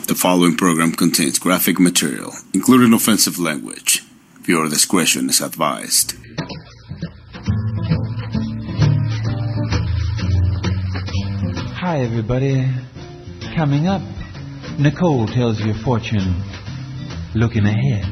The following program contains graphic material, including offensive language. Viewer discretion is advised. Hi, everybody. Coming up, Nicole tells your fortune looking ahead.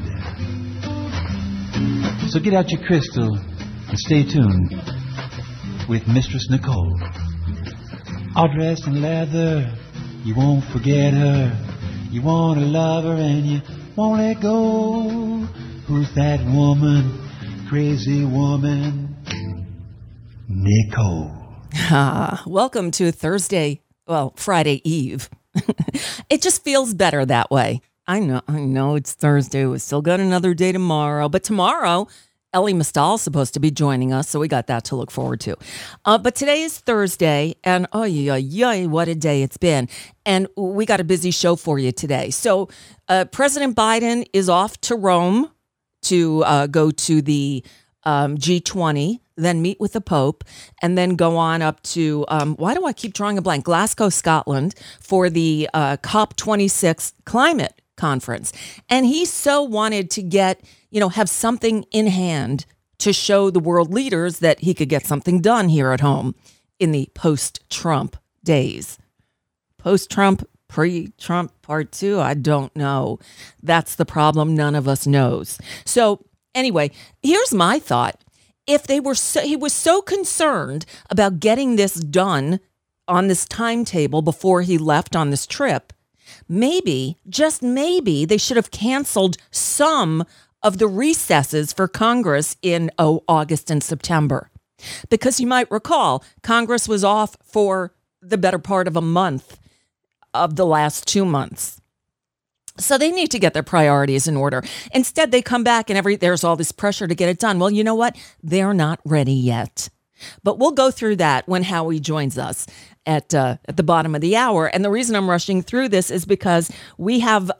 So get out your crystal and stay tuned with Mistress Nicole. All dressed in leather, you won't forget her. You want to love her and you won't let go. Who's that woman? Crazy woman. Nicole. Welcome to Friday Eve. It just feels better that way. I know it's Thursday. We still got another day tomorrow. But tomorrow, Ellie Mistal is supposed to be joining us, so we got that to look forward to. But today is Thursday, and what a day it's been. And we got a busy show for you today. So President Biden is off to Rome to go to the G20, then meet with the Pope, and then go on up to, why do I keep drawing a blank? Glasgow, Scotland, for the COP26 climate conference. And he so wanted to have something in hand to show the world leaders that he could get something done here at home in the post-Trump days. Post-Trump, pre-Trump, part two, I don't know. That's the problem. None of us knows. So anyway, here's my thought. If he was so concerned about getting this done on this timetable before he left on this trip, maybe, just maybe, they should have canceled some of the recesses for Congress in August and September. Because you might recall, Congress was off for the better part of a month of the last 2 months. So they need to get their priorities in order. Instead, they come back and there's all this pressure to get it done. Well, you know what? They're not ready yet. But we'll go through that when Howie joins us at the bottom of the hour. And the reason I'm rushing through this is because we have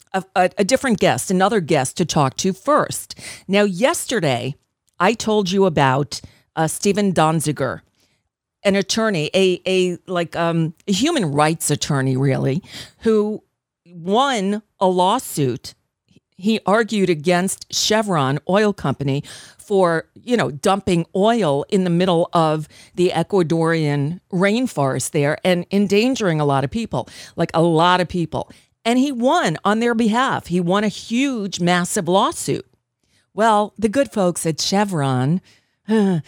a different guest, another guest to talk to first. Now, yesterday, I told you about Steven Donziger, an attorney, a human rights attorney, really, who won a lawsuit. He argued against Chevron Oil Company for, dumping oil in the middle of the Ecuadorian rainforest there and endangering a lot of people. And he won on their behalf. He won a huge, massive lawsuit. Well, the good folks at Chevron, they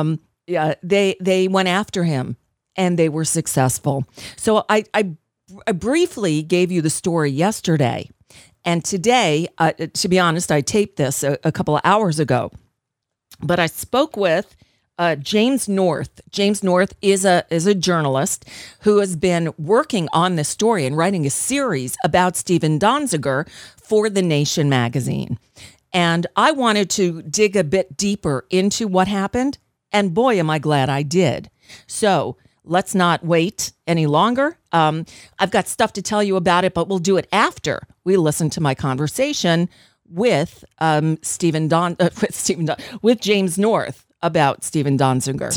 went after him and they were successful. So I briefly gave you the story yesterday. And today, to be honest, I taped this a couple of hours ago. But I spoke with James North. James North is a journalist who has been working on this story and writing a series about Steven Donziger for The Nation magazine. And I wanted to dig a bit deeper into what happened. And boy, am I glad I did. So let's not wait any longer. I've got stuff to tell you about it, but we'll do it after we listen to my conversation with with James North about Steven Donziger.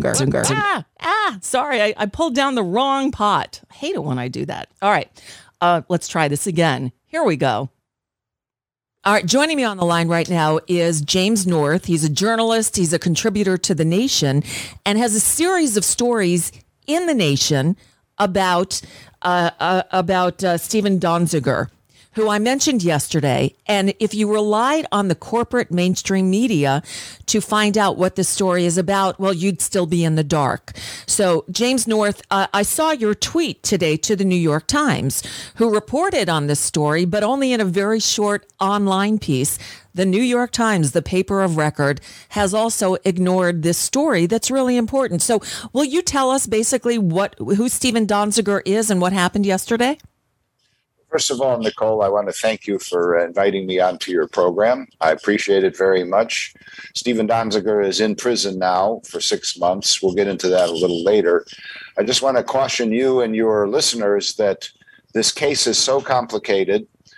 Sorry, I pulled down the wrong pot. I hate it when I do that. All right, let's try this again. Here we go. All right, joining me on the line right now is James North. He's a journalist. He's a contributor to The Nation and has a series of stories in The Nation about Steven Donziger, who I mentioned yesterday. And if you relied on the corporate mainstream media to find out what the story is about, well, you'd still be in the dark. So, James North, I saw your tweet today to the New York Times, who reported on this story, but only in a very short online piece. The New York Times, the paper of record, has also ignored this story that's really important. So will you tell us basically who Steven Donziger is and what happened yesterday? First of all, Nicole, I want to thank you for inviting me onto your program. I appreciate it very much. Steven Donziger is in prison now for 6 months. We'll get into that a little later. I just want to caution you and your listeners that this case is so complicated.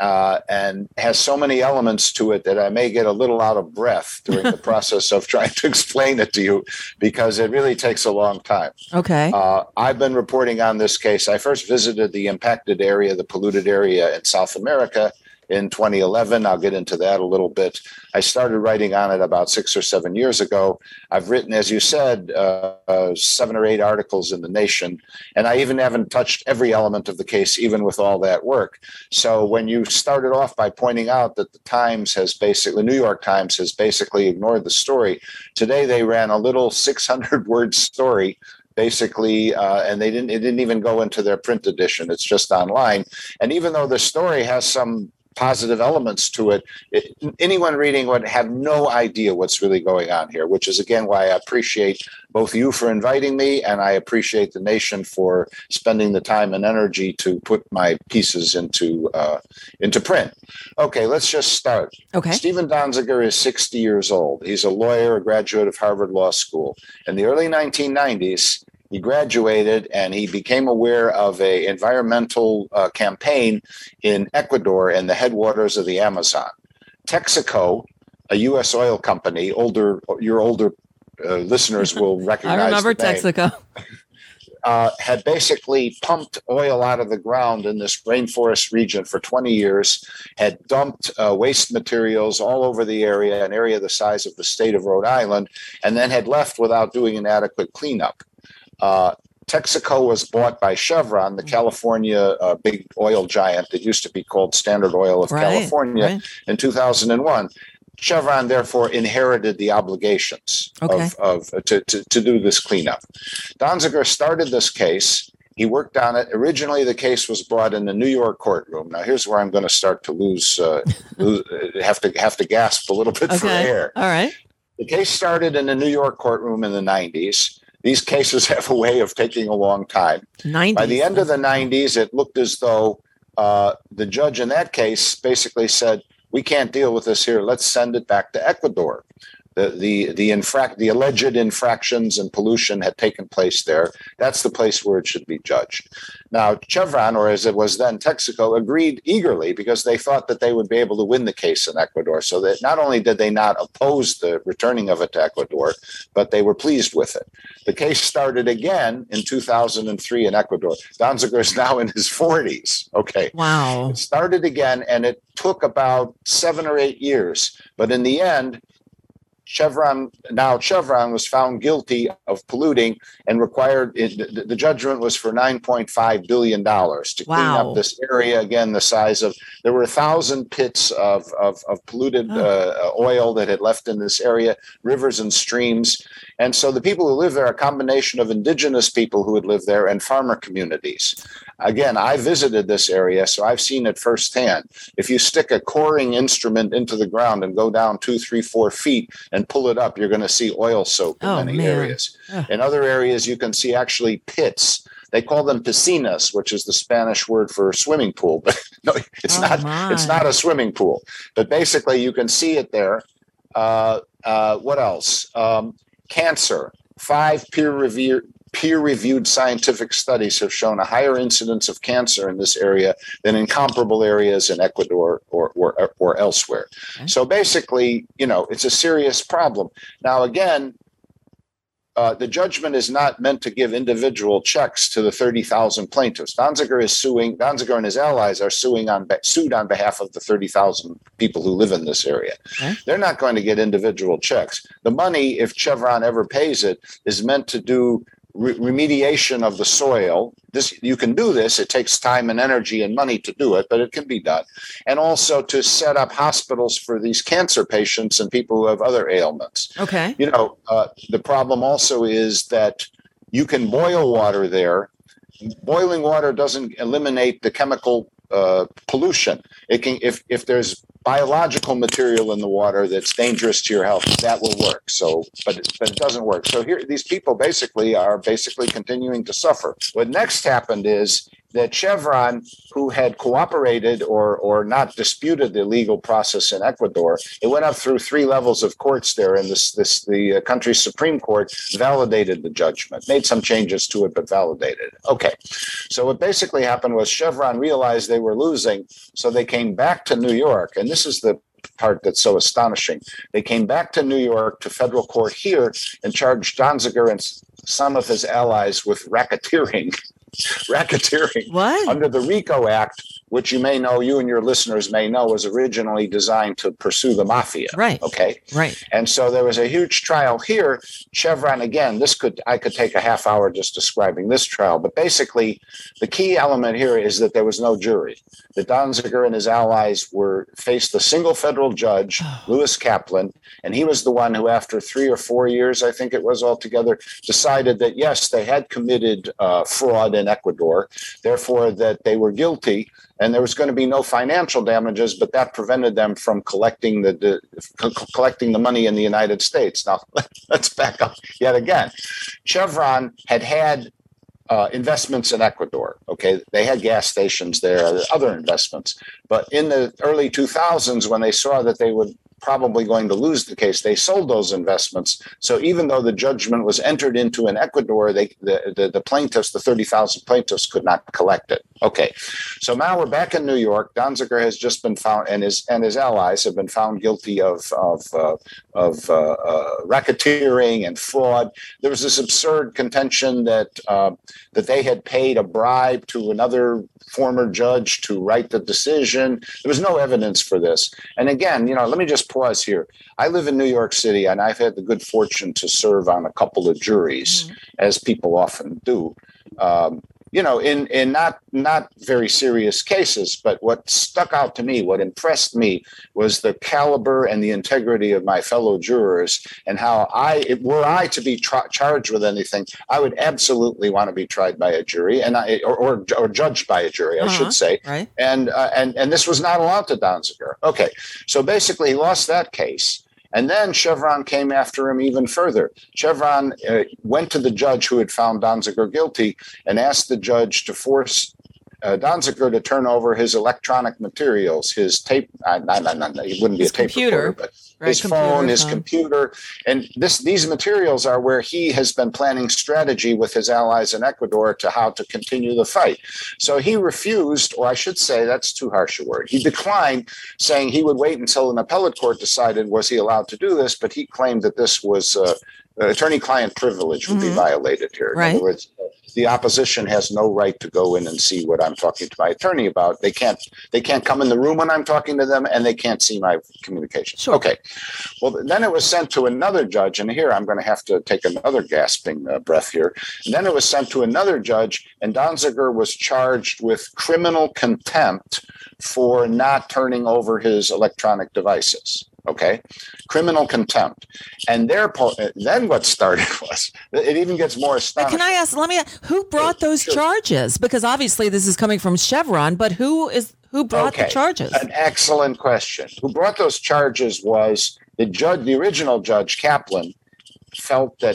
and has so many elements to it that I may get a little out of breath during the process of trying to explain it to you, because it really takes a long time. Okay. I've been reporting on this case. I first visited the impacted area, the polluted area in South America in 2011. I'll get into that a little bit. I started writing on it about 6 or 7 years ago. I've written, as you said, 7 or 8 articles in The Nation, and I even haven't touched every element of the case, even with all that work. So when you started off by pointing out that the New York Times has basically ignored the story, today they ran a little 600-word story basically, and it didn't even go into their print edition. It's just online. And even though the story has some positive elements to it, anyone reading would have no idea what's really going on here, which is, again, why I appreciate both you for inviting me, and I appreciate The Nation for spending the time and energy to put my pieces into print. Okay, let's just start. Okay. Steven Donziger is 60 years old. He's a lawyer, a graduate of Harvard Law School. In the early 1990s, he graduated and he became aware of an environmental campaign in Ecuador and the headwaters of the Amazon. Texaco, a U.S. oil company, your older listeners will recognize I remember the name, Texaco. had basically pumped oil out of the ground in this rainforest region for 20 years, had dumped waste materials all over the area, an area the size of the state of Rhode Island, and then had left without doing an adequate cleanup. Texaco was bought by Chevron, the California big oil giant that used to be called Standard Oil of California, in 2001. Chevron therefore inherited the obligations to do this cleanup. Donziger started this case. He worked on it. Originally, the case was brought in the New York courtroom. Now, here's where I'm going to start to have to gasp a little bit for air. All right. The case started in the New York courtroom in the 90s. These cases have a way of taking a long time. 90s. By the end of the 90s, it looked as though the judge in that case basically said, we can't deal with this here. Let's send it back to Ecuador. The alleged infractions and pollution had taken place there. That's the place where it should be judged. Now, Chevron, or as it was then Texaco, agreed eagerly because they thought that they would be able to win the case in Ecuador. So that not only did they not oppose the returning of it to Ecuador, but they were pleased with it. The case started again in 2003 in Ecuador. Donziger is now in his 40s. Okay. Wow. It started again, and it took about 7 or 8 years. But in the end, Chevron was found guilty of polluting and required, the judgment was for $9.5 billion to clean up this area, again, the size of, there were 1,000 pits of polluted oil that had left in this area, rivers and streams. And so the people who live there are a combination of indigenous people who had lived there and farmer communities. Again, I visited this area, so I've seen it firsthand. If you stick a coring instrument into the ground and go down 2, 3, 4 feet and pull it up, you're going to see oil soak in many areas. In other areas, you can see actually pits. They call them piscinas, which is the Spanish word for swimming pool. But no, it's not. It's not a swimming pool. But basically, you can see it there. What else? Cancer. 5 peer-reviewed scientific studies have shown a higher incidence of cancer in this area than in comparable areas in Ecuador or elsewhere. Okay. So basically, it's a serious problem. Now, again, the judgment is not meant to give individual checks to the 30,000 plaintiffs. Donziger and his allies are sued on behalf of the 30,000 people who live in this area. Okay. They're not going to get individual checks. The money, if Chevron ever pays it, is meant to do remediation of the soil. You can do this. It takes time and energy and money to do it, but it can be done. And also to set up hospitals for these cancer patients and people who have other ailments. Okay. The problem also is that you can boil water there. Boiling water doesn't eliminate the chemical pollution. It can, if there's biological material in the water that's dangerous to your health, that will work. So, but it doesn't work. So here, these people are basically continuing to suffer. What next happened is that Chevron, who had cooperated or not disputed the legal process in Ecuador, it went up through 3 levels of courts there, and the country's Supreme Court validated the judgment, made some changes to it, but validated it. Okay, so what basically happened was Chevron realized they were losing, so they came back to New York, and this is the part that's so astonishing. They came back to New York to federal court here and charged Donziger and some of his allies with racketeering What? under the RICO Act, which you and your listeners may know was originally designed to pursue the mafia. Right. Okay. Right. And so there was a huge trial here. Chevron, again, I could take a half hour just describing this trial, but basically the key element here is that there was no jury. That Donziger and his allies faced a single federal judge, Lewis Kaplan, and he was the one who, after 3 or 4 years, I think it was altogether, decided that yes, they had committed fraud in Ecuador, therefore that they were guilty, and there was going to be no financial damages, but that prevented them from collecting the money in the United States. Now, let's back up yet again. Chevron had investments in Ecuador. Okay, they had gas stations there, other investments. But in the early 2000s, when they saw that they would probably going to lose the case, they sold those investments. So even though the judgment was entered into in Ecuador, the plaintiffs, the 30,000 plaintiffs, could not collect it. Okay, so now we're back in New York. Donziger has just been found, and his allies have been found guilty of racketeering and fraud. There was this absurd contention that they had paid a bribe to another former judge to write the decision. There was no evidence for this. And again, let me just pause here. I live in New York City, and I've had the good fortune to serve on a couple of juries, as people often do. In not very serious cases, but what stuck out to me, what impressed me, was the caliber and the integrity of my fellow jurors, and how were I to be charged with anything, I would absolutely want to be tried by a jury, or judged by a jury, I should say. Right. And this was not allowed to Donziger. Okay, so basically he lost that case. And then Chevron came after him even further. Chevron went to the judge who had found Donziger guilty and asked the judge to force Donziger to turn over his electronic materials, his tape, it wouldn't be a tape recorder, but his phone, his computer. And these materials are where he has been planning strategy with his allies in Ecuador to how to continue the fight. So he refused, or I should say, that's too harsh a word. He declined, saying he would wait until an appellate court decided was he allowed to do this, but he claimed that this was attorney-client privilege would be violated here. Right. In other words, the opposition has no right to go in and see what I'm talking to my attorney about. They can't come in the room when I'm talking to them, and they can't see my communications. Sure. Okay. Well, then it was sent to another judge, and here I'm going to have to take another gasping breath here. And then it was sent to another judge, and Donziger was charged with criminal contempt for not turning over his electronic devices. Okay, criminal contempt. And then what started was, it even gets more astonishing. Can I ask, who brought those charges? Because obviously this is coming from Chevron, but who brought the charges? An excellent question. Who brought those charges was the original judge, Kaplan, felt that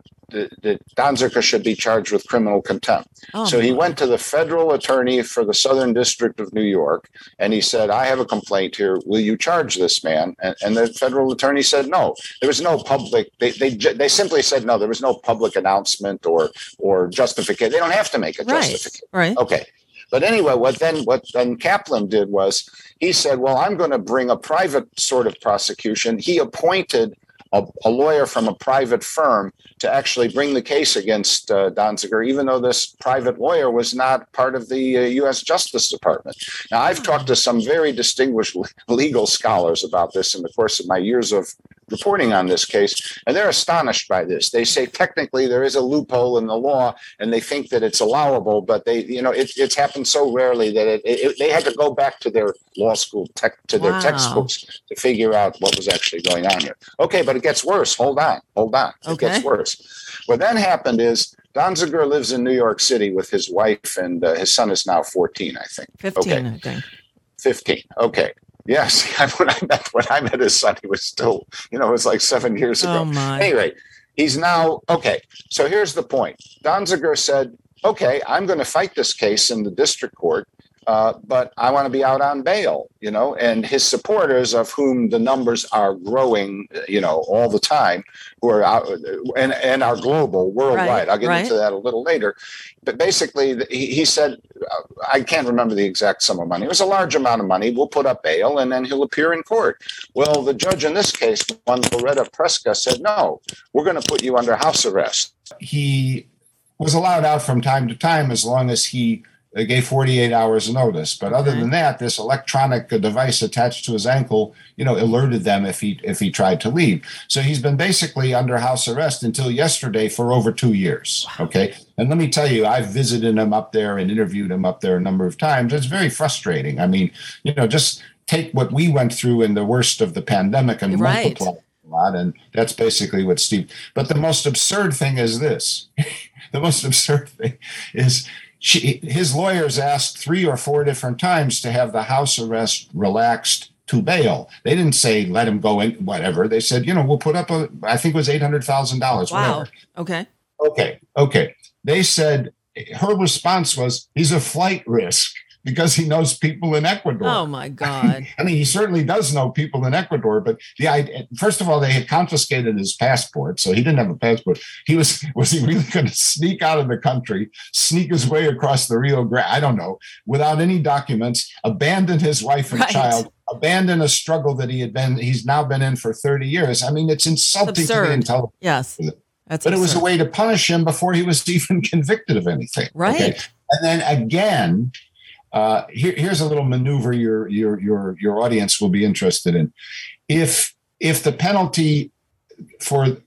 Donziger should be charged with criminal contempt. So he went to the federal attorney for the Southern District of New York, and he said, I have a complaint here. Will you charge this man? And the federal attorney said no. There was no public, they simply said no. There was no public announcement or justification. They don't have to make a justification. Right. Okay. But anyway, what then Kaplan did was he said, well, I'm going to bring a private sort of prosecution. He appointed a lawyer from a private firm to actually bring the case against Donziger, even though this private lawyer was not part of the U.S. Justice Department. Now, I've talked to some very distinguished legal scholars about this in the course of my years of reporting on this case, and they're astonished by this. They say technically there is a loophole in the law, and they think that it's allowable, but it's happened so rarely that they had to go back to their law school their textbooks to figure out what was actually going on here. Okay, but it gets worse. Hold on. It gets worse. What then happened is Donziger lives in New York City with his wife, and his son is now 14, I think. 15, I think. 15. Okay. Yes, when I met his son, he was still, it was like 7 years ago. Oh my. Anyway, he's now, okay, so here's the point. Donziger said, okay, I'm going to fight this case in the district court, but I want to be out on bail, and his supporters, of whom the numbers are growing, all the time, who are out and are global, worldwide. Right, I'll get into that a little later. But basically, he said, I can't remember the exact sum of money. It was a large amount of money. We'll put up bail and then he'll appear in court. Well, the judge in this case, one Loretta Preska, said, no, we're going to put you under house arrest. He was allowed out from time to time as long as he gave 48 hours notice. But other than that, this electronic device attached to his ankle, alerted them if he tried to leave. So he's been basically under house arrest until yesterday for over 2 years. Okay. And let me tell you, I've visited him up there and interviewed him up there a number of times. It's very frustrating. I mean, just take what we went through in the worst of the pandemic and multiply a lot. And that's basically what Steve, but the most absurd thing is this. The most absurd thing is his lawyers asked 3 or 4 different times to have the house arrest relaxed to bail. They didn't say, let him go in, whatever. They said, we'll put up I think it was $800,000. Wow. Whatever. Okay. They said, her response was, he's a flight risk because he knows people in Ecuador. Oh my God. I mean, he certainly does know people in Ecuador, but first of all, they had confiscated his passport. So he didn't have a passport. Was he really going to sneak out of the country, sneak his way across the Rio Grande? I don't know, without any documents, abandon his wife and child, abandon a struggle that he's now been in for 30 years. I mean, it's insulting to the intelligence. Yes. But it was a way to punish him before he was even convicted of anything. Right. Okay? And then again, here's a little maneuver your audience will be interested in. If the penalty for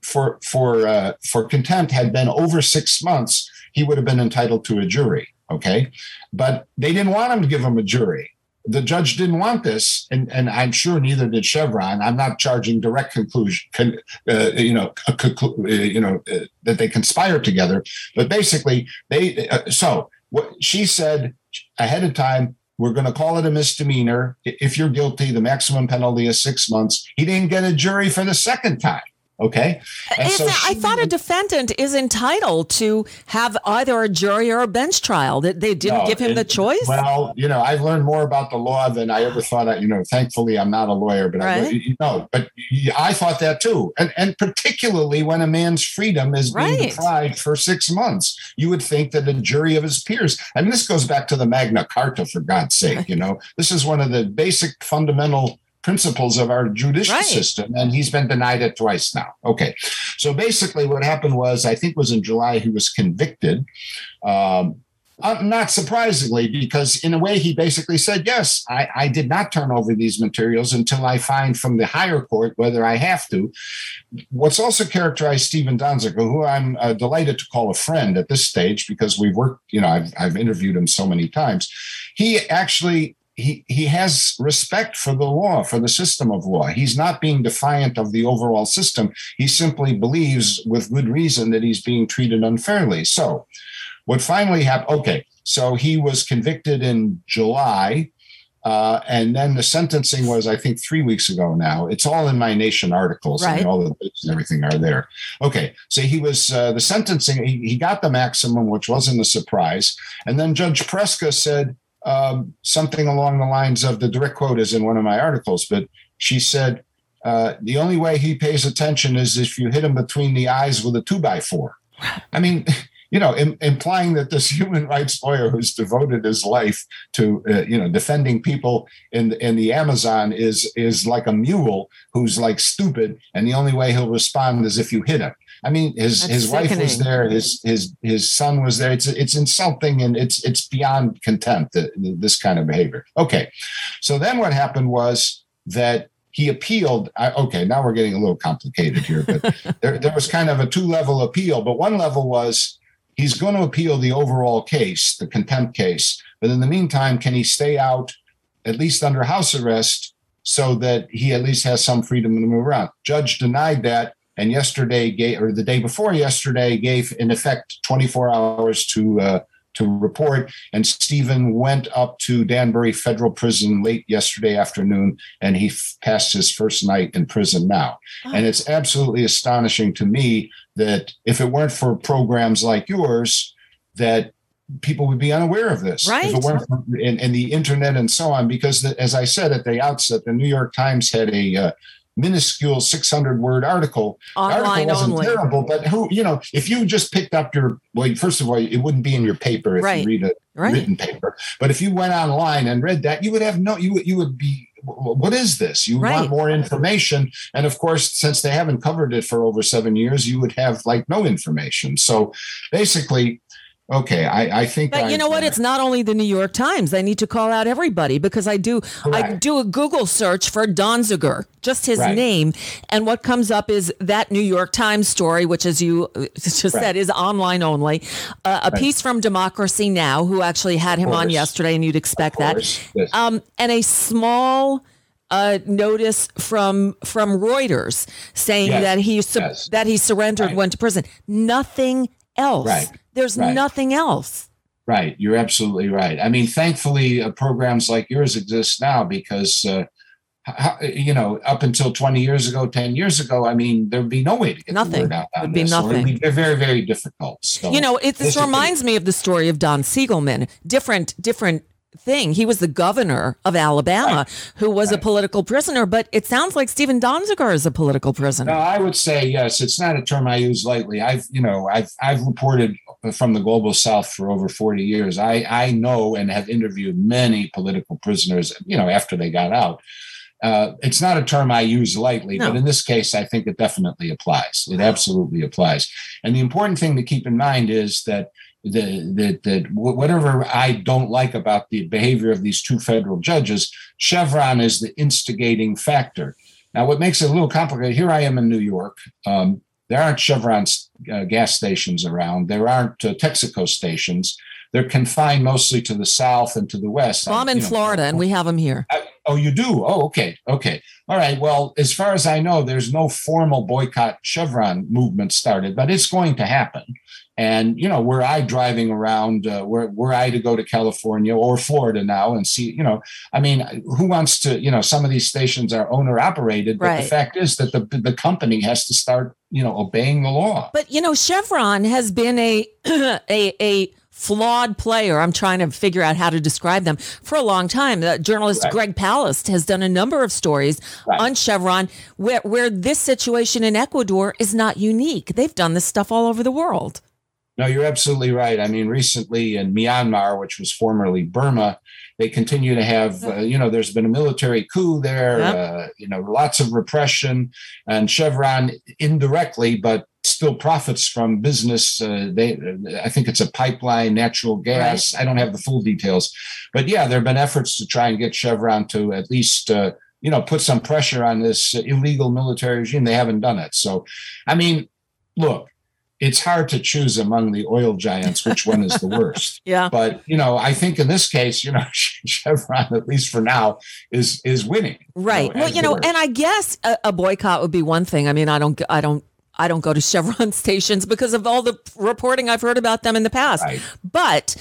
contempt had been over 6 months, he would have been entitled to a jury. Okay, but they didn't want him to give him a jury. The judge didn't want this, and I'm sure neither did Chevron. I'm not charging direct conclusion, that they conspired together, but basically so what she said ahead of time, we're going to call it a misdemeanor. If you're guilty, the maximum penalty is 6 months. He didn't get a jury for the second time. Okay. I thought a defendant is entitled to have either a jury or a bench trial. That they didn't give him the choice. Well, I've learned more about the law than I ever thought. Thankfully, I'm not a lawyer, but but I thought that too. And particularly when a man's freedom is being deprived for 6 months, you would think that a jury of his peers. I mean, this goes back to the Magna Carta, for God's sake. This is one of the basic fundamental principles of our judicial system, and he's been denied it twice now. Okay, so basically what happened was, I think it was in July, he was convicted, not surprisingly, because in a way he basically said, yes, I did not turn over these materials until I find from the higher court whether I have to. What's also characterized Stephen Donziger, who I'm delighted to call a friend at this stage because we've worked, I've interviewed him so many times. He actually he has respect for the law, for the system of law. He's not being defiant of the overall system. He simply believes with good reason that he's being treated unfairly. So what finally happened, okay, so he was convicted in July, and then the sentencing was, I think, 3 weeks ago now. It's all in my Nation articles. Right. And all the dates and everything are there. Okay, so he was, the sentencing, he got the maximum, which wasn't a surprise. And then Judge Preska said, something along the lines of, the direct quote is in one of my articles, but she said, the only way he pays attention is if you hit him between the eyes with a 2x4. I mean, implying that this human rights lawyer who's devoted his life to, defending people in the Amazon is like a mule who's like stupid, and the only way he'll respond is if you hit him. I mean, his wife was there, his son was there. It's insulting, and it's beyond contempt, this kind of behavior. Okay, so then what happened was that he appealed. Okay, now we're getting a little complicated here, but there was kind of a 2-level appeal. But one level was he's going to appeal the overall case, the contempt case. But in the meantime, can he stay out, at least under house arrest, so that he at least has some freedom to move around? Judge denied that. And yesterday, the day before yesterday, gave in effect 24 hours to report. And Stephen went up to Danbury Federal Prison late yesterday afternoon, and he passed his first night in prison now. Oh. And it's absolutely astonishing to me that if it weren't for programs like yours, that people would be unaware of this Right. if it weren't for, and the internet and so on. Because as I said at the outset, the New York Times had a minuscule 600-word article. Online the article wasn't only. terrible, but if you just picked up first of all, it wouldn't be in your paper if Right. you read a Right. written paper. But if you went online and read that, you would have you would be, what is this? You Right. want more information. And of course, since they haven't covered it for over 7 years, you would have like no information. So basically, okay, I think. But you know what? It's not only the New York Times. I need to call out everybody because I do a Google search for Donziger, just his Right. name, and what comes up is that New York Times story, which, as you just said, is online only. A piece from Democracy Now!, who actually had him on yesterday, and you'd expect that. Yes. And a small notice from Reuters saying Yes. that he surrendered, Right. went to prison. Nothing else. Right. There's Right. nothing else. Right. You're absolutely right. I mean, thankfully, programs like yours exist now because, up until 20 years ago, 10 years ago, I mean, there'd be no way to get Nothing. the word out on Would be this. So nothing. it'd be very, very difficult. So, This reminds me of the story of Don Siegelman. Different thing. He was the governor of Alabama who was a political prisoner, but it sounds like Stephen Donziger is a political prisoner. No, I would say yes. It's not a term I use lightly. I've reported from the global South for over 40 years. I know and have interviewed many political prisoners, after they got out. It's not a term I use lightly, but in this case, I think it definitely applies. It absolutely applies. And the important thing to keep in mind is that whatever I don't like about the behavior of these two federal judges, Chevron is the instigating factor. Now, what makes it a little complicated, here I am in New York. There aren't Chevron gas stations around. There aren't Texaco stations. They're confined mostly to the south and to the west. Well, I'm in Florida, and we have them here. Oh, you do? Oh, okay. All right. Well, as far as I know, there's no formal boycott Chevron movement started, but it's going to happen. And, were I driving around, were I to go to California or Florida now and see, who wants to, some of these stations are owner operated, but the fact is that the company has to start, obeying the law. But, Chevron has been a flawed player. I'm trying to figure out how to describe them for a long time. Journalist Greg Palast has done a number of stories on Chevron where this situation in Ecuador is not unique. They've done this stuff all over the world. No, you're absolutely right. I mean, recently in Myanmar, which was formerly Burma, they continue to have, there's been a military coup there, lots of repression, and Chevron indirectly, but still profits from business. I think it's a pipeline, natural gas. Right. I don't have the full details, but yeah, there have been efforts to try and get Chevron to at least, put some pressure on this illegal military regime. They haven't done it. So, I mean, look, it's hard to choose among the oil giants which one is the worst. But, I think in this case, Chevron, at least for now, is winning. Right. And I guess a boycott would be one thing. I mean, I don't go to Chevron stations because of all the reporting I've heard about them in the past. Right. But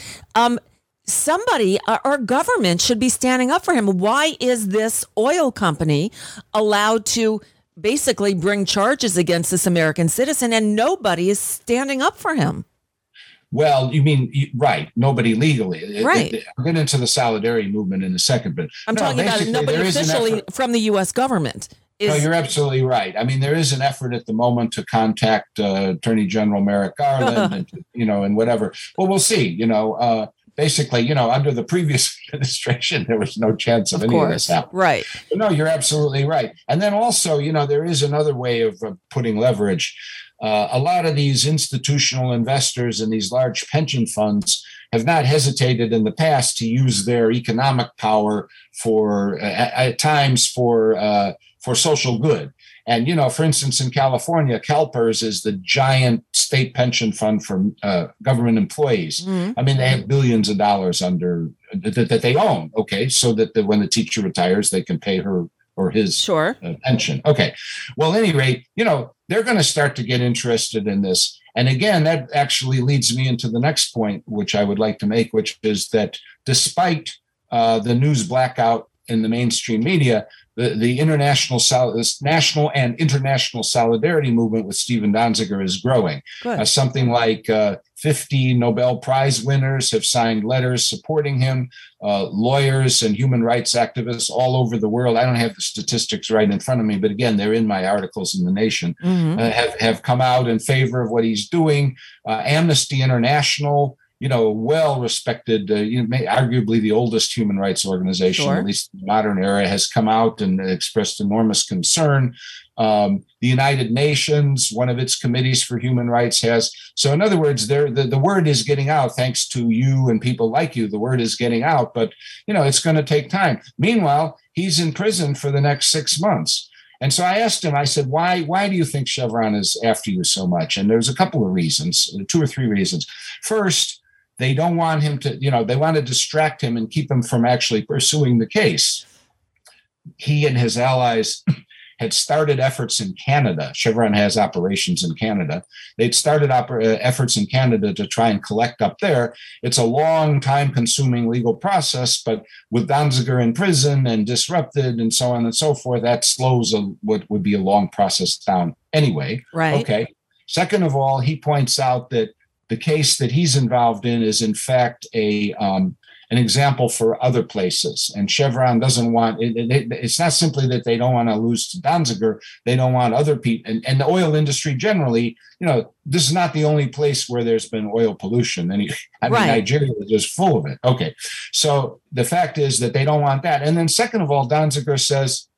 somebody, our government should be standing up for him. Why is this oil company allowed to basically bring charges against this American citizen and nobody is standing up for him? Well, you mean, right, nobody legally. Right. I'll get into the solidarity movement in a second, but I'm talking about nobody officially from the U.S. government. No, you're absolutely right. I mean, there is an effort at the moment to contact Attorney General Merrick Garland, and whatever. Well, we'll see. Basically, under the previous administration, there was no chance of any of this happening. Right. But no, you're absolutely right. And then also, there is another way of putting leverage. A lot of these institutional investors and these large pension funds have not hesitated in the past to use their economic power for, at times, for social good. And, for instance, in California, CalPERS is the giant state pension fund for government employees. Mm-hmm. I mean, they have billions of dollars under that they own. Okay. So that when the teacher retires, they can pay her or his pension. Okay. Well, at any rate, they're going to start to get interested in this. And again, that actually leads me into the next point, which I would like to make, which is that despite the news blackout in the mainstream media, the national and international solidarity movement with Stephen Donziger is growing. Something like 50 Nobel Prize winners have signed letters supporting him. Lawyers and human rights activists all over the world. I don't have the statistics right in front of me, but again, they're in my articles in The Nation, have come out in favor of what he's doing. Amnesty International, well-respected, arguably the oldest human rights organization, at least in the modern era, has come out and expressed enormous concern. The United Nations, one of its committees for human rights, has. So in other words, the word is getting out, thanks to you and people like you. The word is getting out, but, it's going to take time. Meanwhile, he's in prison for the next 6 months. And so I asked him, I said, why do you think Chevron is after you so much? And there's a couple of reasons, 2 or 3 reasons. First, they don't want him to, they want to distract him and keep him from actually pursuing the case. He and his allies had started efforts in Canada. Chevron has operations in Canada. They'd started efforts in Canada to try and collect up there. It's a long time-consuming legal process, but with Donziger in prison and disrupted and so on and so forth, that slows what would be a long process down anyway. Right. Okay. Second of all, he points out that the case that he's involved in is, in fact, an example for other places. And Chevron doesn't want it. It's not simply that they don't want to lose to Donziger. They don't want other people. And the oil industry generally, this is not the only place where there's been oil pollution. Nigeria is just full of it. Okay. So the fact is that they don't want that. And then second of all, Donziger says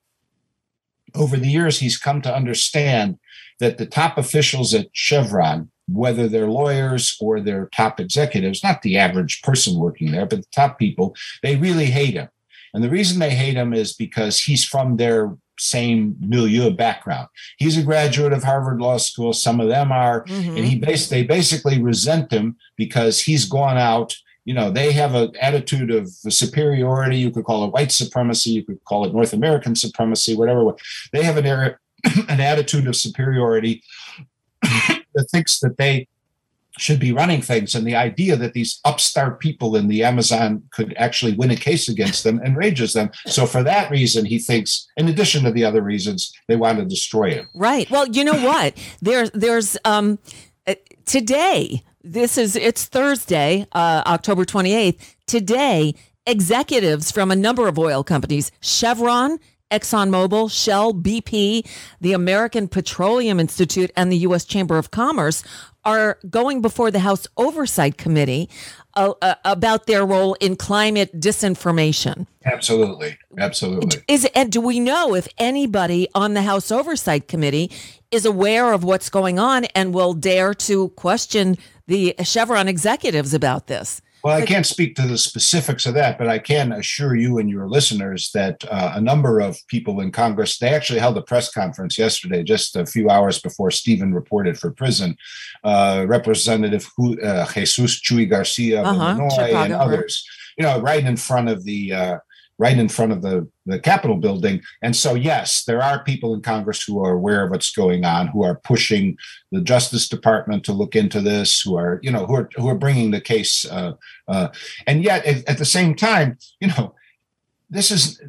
over the years, he's come to understand that the top officials at Chevron, whether they're lawyers or they're top executives, not the average person working there, but the top people, they really hate him. And the reason they hate him is because he's from their same milieu background. He's a graduate of Harvard Law School. Some of them are. And they basically resent him because he's gone out. They have an attitude of superiority. You could call it white supremacy. You could call it North American supremacy, whatever. They have an attitude of superiority that thinks that they should be running things, and the idea that these upstart people in the Amazon could actually win a case against them enrages them. So for that reason, he thinks, in addition to the other reasons, they want to destroy him. Right. Well, you know what? There's today, it's Thursday, October 28th. Today, executives from a number of oil companies, Chevron, ExxonMobil, Shell, BP, the American Petroleum Institute, and the U.S. Chamber of Commerce are going before the House Oversight Committee about their role in climate disinformation. Absolutely. And do we know if anybody on the House Oversight Committee is aware of what's going on and will dare to question the Chevron executives about this? Well, I can't speak to the specifics of that, but I can assure you and your listeners that a number of people in Congress, they actually held a press conference yesterday, just a few hours before Stephen reported for prison. Representative Jesus Chuy Garcia of Illinois Chicago, and others, right in front of the Capitol building. And so, yes, there are people in Congress who are aware of what's going on, who are pushing the Justice Department to look into this, who are bringing the case. And yet, at the same time, this is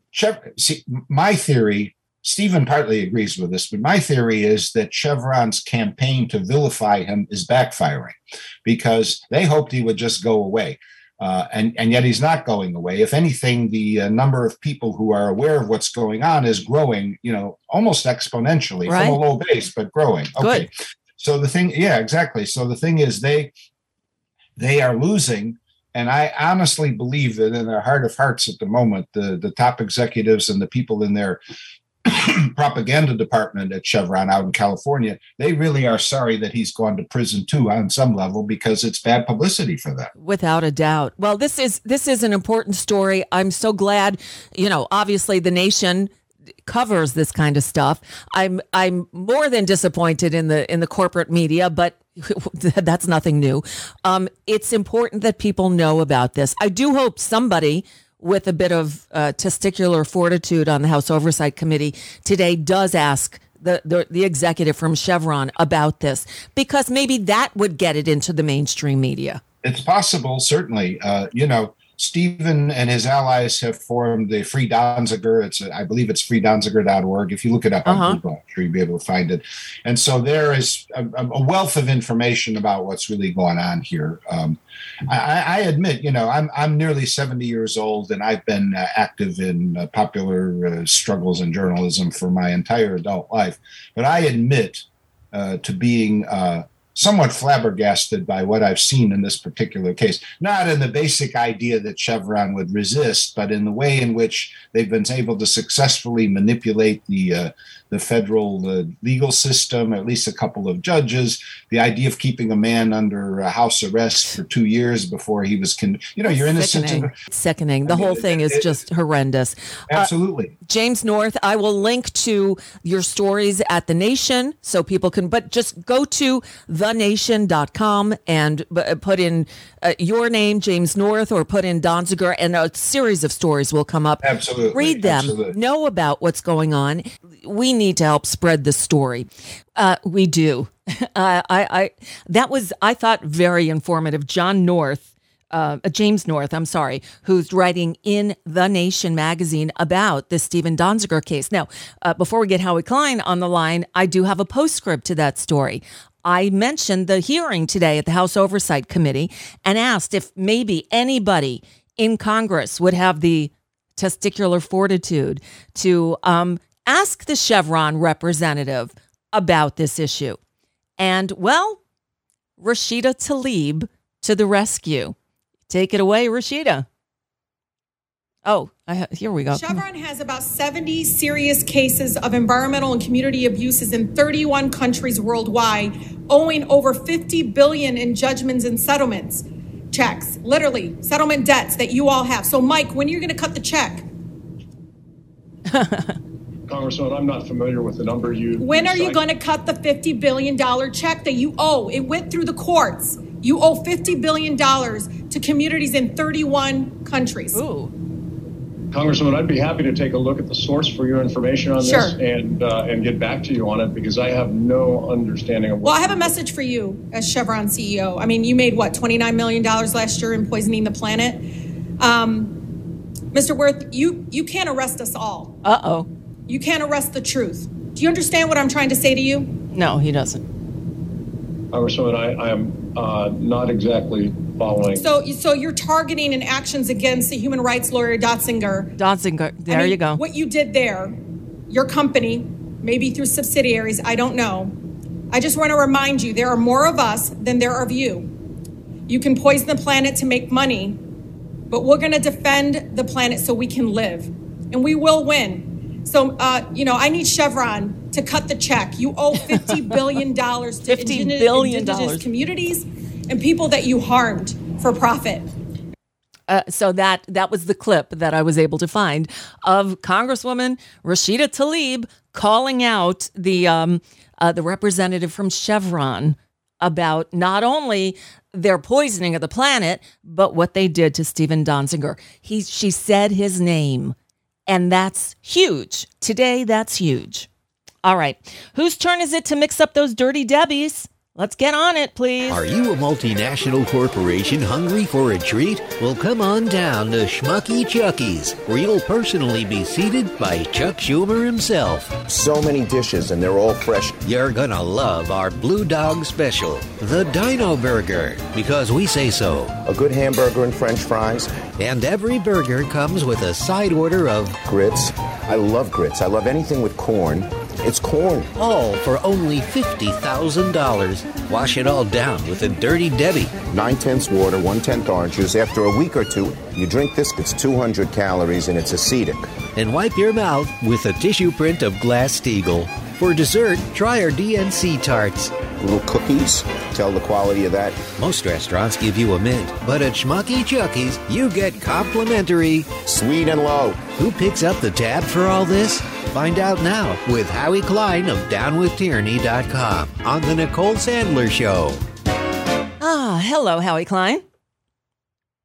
my theory. Stephen partly agrees with this, but my theory is that Chevron's campaign to vilify him is backfiring because they hoped he would just go away. And yet he's not going away. If anything, the number of people who are aware of what's going on is growing, almost exponentially from a low base, but growing. Okay. Good. So the thing, exactly. So the thing is they are losing. And I honestly believe that in their heart of hearts at the moment, the top executives and the people in their propaganda department at Chevron out in California, they really are sorry that he's gone to prison too on some level because it's bad publicity for them. Without a doubt. Well, this is an important story. I'm so glad, obviously the nation covers this kind of stuff. I'm more than disappointed in the corporate media, but that's nothing new. It's important that people know about this. I do hope somebody with a bit of testicular fortitude on the House Oversight Committee today does ask the executive from Chevron about this, because maybe that would get it into the mainstream media. It's possible, certainly. Stephen and his allies have formed the Free Donziger. I believe it's freedonziger.org. If you look it up on Google, I'm sure you'll be able to find it. And so there is a wealth of information about what's really going on here. I admit, I'm nearly 70 years old, and I've been active in popular struggles in journalism for my entire adult life. But I admit to being somewhat flabbergasted by what I've seen in this particular case. Not in the basic idea that Chevron would resist, but in the way in which they've been able to successfully manipulate the federal legal system, at least a couple of judges, the idea of keeping a man under house arrest for 2 years before he was you're innocent. Sickening. The whole thing is just horrendous. Absolutely. James North, I will link to your stories at The Nation so people can, but just go to thenation.com and put in your name, James North, or put in Donziger, and a series of stories will come up. Absolutely. Read them. Absolutely. Know about what's going on. We need to help spread the story. We do. I thought very informative. James North, I'm sorry, who's writing in The Nation magazine about the Stephen Donziger case. Now, before we get Howie Klein on the line, I do have a postscript to that story. I mentioned the hearing today at the House Oversight Committee and asked if maybe anybody in Congress would have the testicular fortitude to ask the Chevron representative about this issue. And, well, Rashida Tlaib to the rescue. Take it away, Rashida. Oh, here we go. Chevron has about 70 serious cases of environmental and community abuses in 31 countries worldwide, owing over $50 billion in judgments and settlements checks, literally settlement debts that you all have. So, Mike, when are you going to cut the check? Congressman, I'm not familiar with the number you. When are you going to cut the $50 billion check that you owe? It went through the courts. You owe $50 billion to communities in 31 countries. Ooh. Congressman, I'd be happy to take a look at the source for your information on this and get back to you on it, because I have no understanding of what. Well, I have a message for you as Chevron CEO. I mean, you made $29 million last year in poisoning the planet. Mr. Worth, you can't arrest us all. Uh-oh. You can't arrest the truth. Do you understand what I'm trying to say to you? No, he doesn't. Congressman, I am not exactly following. So you're targeting and actions against the human rights lawyer Donziger. There you go. What you did there, your company, maybe through subsidiaries, I don't know. I just want to remind you, there are more of us than there are of you. You can poison the planet to make money, but we're going to defend the planet so we can live, and we will win. So, I need Chevron to cut the check. You owe $50 billion to indigenous communities and people that you harmed for profit. So that was the clip that I was able to find of Congresswoman Rashida Tlaib calling out the representative from Chevron about not only their poisoning of the planet, but what they did to Stephen Donziger. She said his name. And that's huge. Today, that's huge. All right. Whose turn is it to mix up those dirty Debbies? Let's get on it, please. Are you a multinational corporation hungry for a treat? Well, come on down to Schmucky Chucky's, where you'll personally be seated by Chuck Schumer himself. So many dishes, and they're all fresh. You're gonna love our Blue Dog Special, the Dino Burger, because we say so. A good hamburger and French fries. And every burger comes with a side order of grits. I love grits. I love anything with corn. It's corn. All for only $50,000. Wash it all down with a Dirty Debbie. 9/10 water, 1/10 orange juice. After a week or two, you drink this, it's 200 calories and it's acidic. And wipe your mouth with a tissue print of Glass-Steagall. For dessert, try our DNC tarts. Little cookies. Tell the quality of that. Most restaurants give you a mint, but at Schmucky Chucky's, you get complimentary sweet and low. Who picks up the tab for all this? Find out now with Howie Klein of DownWithTyranny.com on The Nicole Sandler Show. Hello, Howie Klein. Hello,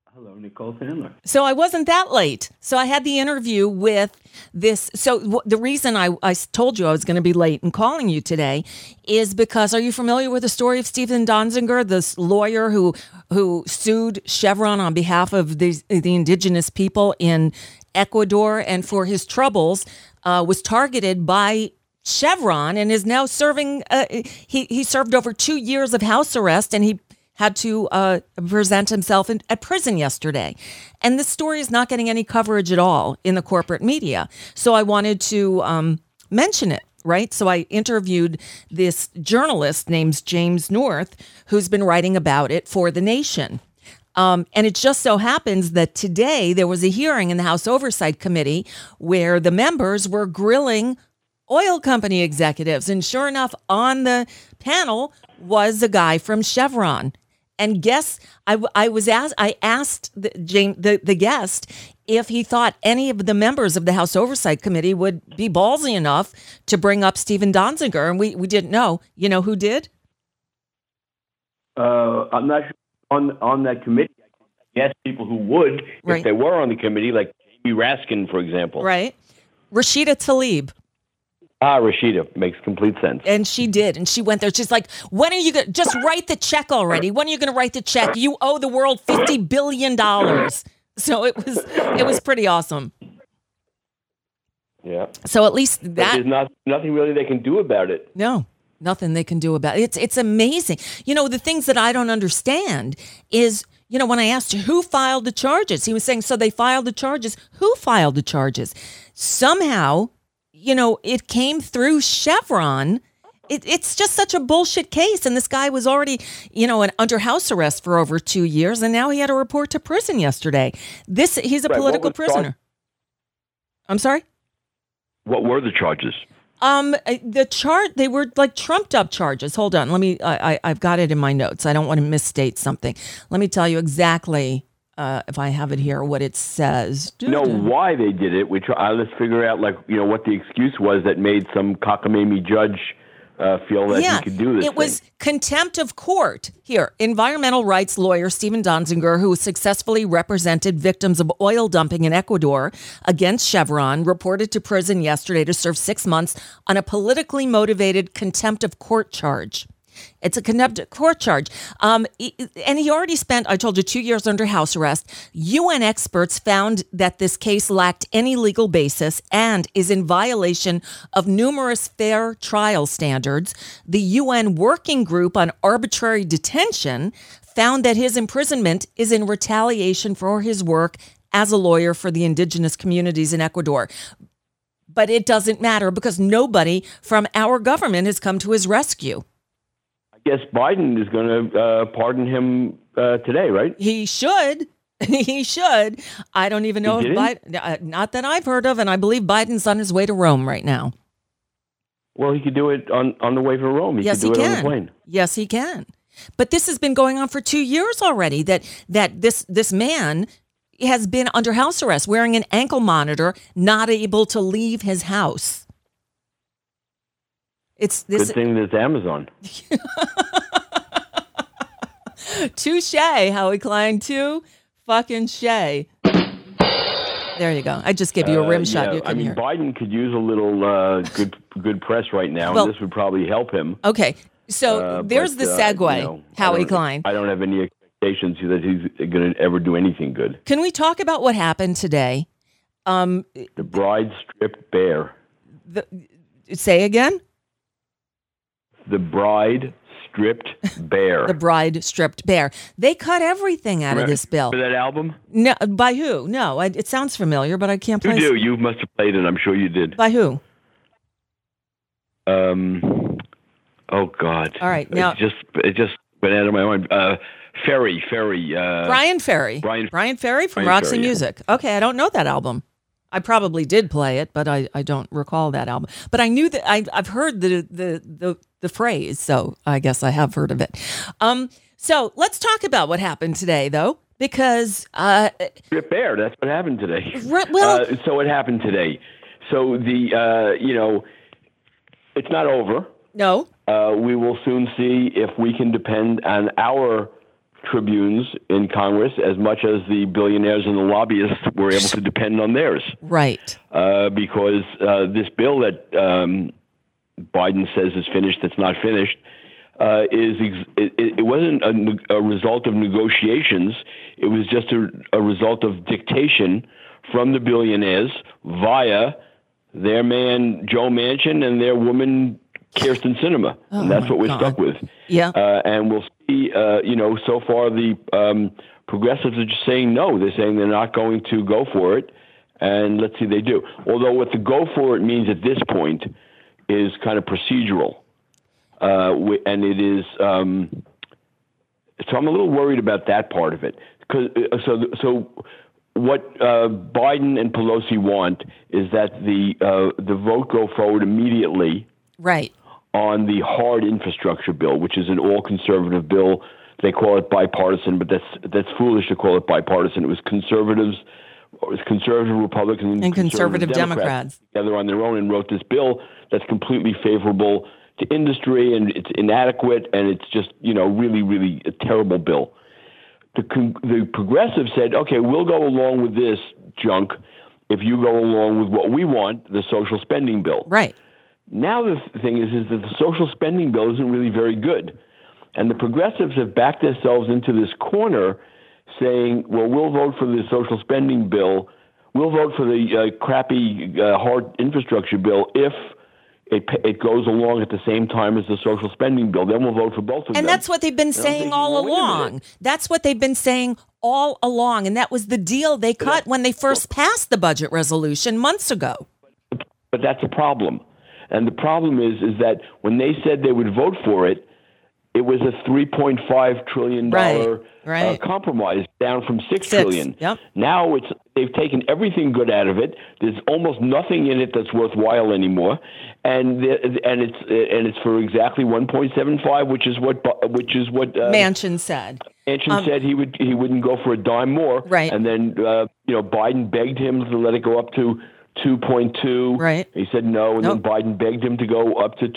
Nicole Sandler. So I wasn't that late. So I had the interview with this. So the reason I told you I was going to be late in calling you today is because, are you familiar with the story of Stephen Donziger, this lawyer who sued Chevron on behalf of the indigenous people in Ecuador, and for his troubles was targeted by Chevron and is now serving, he served over 2 years of house arrest, and he had to present himself at prison yesterday. And this story is not getting any coverage at all in the corporate media. So I wanted to mention it, right? So I interviewed this journalist named James North, who's been writing about it for The Nation. And it just so happens that today there was a hearing in the House Oversight Committee where the members were grilling oil company executives. And sure enough, on the panel was a guy from Chevron. And guess, I asked the guest if he thought any of the members of the House Oversight Committee would be ballsy enough to bring up Stephen Donziger, and we didn't know. You know who did? I'm not sure on that committee. Yes, people who would, if they were on the committee, like Jamie Raskin, for example. Right. Rashida Tlaib. Rashida makes complete sense. And she did. And she went there. She's like, when are you going to just write the check already? When are you going to write the check? You owe the world $50 billion. So it was pretty awesome. Yeah. So at least that. But there's nothing really they can do about it. No, nothing they can do about it. It's amazing. You know, the things that I don't understand is, you know, when I asked who filed the charges, he was saying, so they filed the charges. Who filed the charges? Somehow, you know, it came through Chevron. It's just such a bullshit case. And this guy was already, you know, under house arrest for over 2 years. And now he had to report to prison yesterday. He's a political prisoner. I'm sorry? What were the charges? They were like trumped up charges. Hold on. I've got it in my notes. I don't want to misstate something. Let me tell you exactly. If I have it here, what it says. Know why they did it, which let's figure out, like, you know, what the excuse was that made some cockamamie judge feel that he could do this. It was contempt of court. Here, environmental rights lawyer Stephen Donziger, who successfully represented victims of oil dumping in Ecuador against Chevron, reported to prison yesterday to serve 6 months on a politically motivated contempt of court charge. It's a contempt of court charge. And he already spent, I told you, 2 years under house arrest. UN experts found that this case lacked any legal basis and is in violation of numerous fair trial standards. The UN Working Group on Arbitrary Detention found that his imprisonment is in retaliation for his work as a lawyer for the indigenous communities in Ecuador. But it doesn't matter because nobody from our government has come to his rescue. I guess Biden is going to pardon him today, right? He should. He should. I don't even know if Biden, not that I've heard of, and I believe Biden's on his way to Rome right now. Well, he could do it on the way to Rome. Yes, he can. On the plane. Yes, he can. But this has been going on for 2 years already, that this man has been under house arrest, wearing an ankle monitor, not able to leave his house. It's this good thing there's Amazon. Touche, Howie Klein. Too fucking shay. There you go. I just gave you a rim shot. You can hear. Biden could use a little good press right now, and this would probably help him. Okay, so there's the segue, Howie Klein. I don't have any expectations that he's going to ever do anything good. Can we talk about what happened today? The bride stripped bare. Say again? The bride stripped bare. The bride stripped bare. They cut everything out of this bill. For that album? No, by who? No, it sounds familiar, but I can't place. You do. You must have played it. I'm sure you did. By who? Oh God. All right, now it just went out of my mind. Ferry. Brian Ferry. Brian Ferry from Roxy Music. Okay, I don't know that album. I probably did play it, but I don't recall that album. But I knew that I've heard the phrase, so I guess I have heard of it. So let's talk about what happened today, though, because strip bare. That's what happened today. Well, so it happened today. So it's not over. No. We will soon see if we can depend on our tribunes in Congress as much as the billionaires and the lobbyists were able to depend on theirs. Right. Because this bill that Biden says is finished, that's not finished, it wasn't a result of negotiations. It was just a result of dictation from the billionaires via their man Joe Manchin and their woman Kyrsten Sinema, and that's what we're stuck with. Yeah, and we'll see. So far the progressives are just saying no. They're saying they're not going to go for it, and let's see they do. Although what the go for it means at this point is kind of procedural, and it is. So I'm a little worried about that part of it. So what Biden and Pelosi want is that the vote go forward immediately. Right. On the hard infrastructure bill, which is an all-conservative bill. They call it bipartisan, but that's foolish to call it bipartisan. It was conservative Republicans and conservative Democrats together on their own and wrote this bill that's completely favorable to industry, and it's inadequate, and it's just really, really a terrible bill. The progressives said, okay, we'll go along with this junk if you go along with what we want, the social spending bill. Right. Now the thing is that the social spending bill isn't really very good. And the progressives have backed themselves into this corner saying, well, we'll vote for the social spending bill. We'll vote for the crappy hard infrastructure bill if it goes along at the same time as the social spending bill. Then we'll vote for both of them. And that's what they've been saying all along. That's what they've been saying all along. And that was the deal they cut when they first passed the budget resolution months ago. But that's a problem. And the problem is that when they said they would vote for it, it was a $3.5 trillion compromise, down from $6 trillion. Yep. Now they've taken everything good out of it. There's almost nothing in it that's worthwhile anymore, and it's for exactly 1.75, which is what Manchin said. Manchin said he wouldn't go for a dime more. Right. And then Biden begged him to let it go up to 2.2. Right. He said no, and then Biden begged him to go up to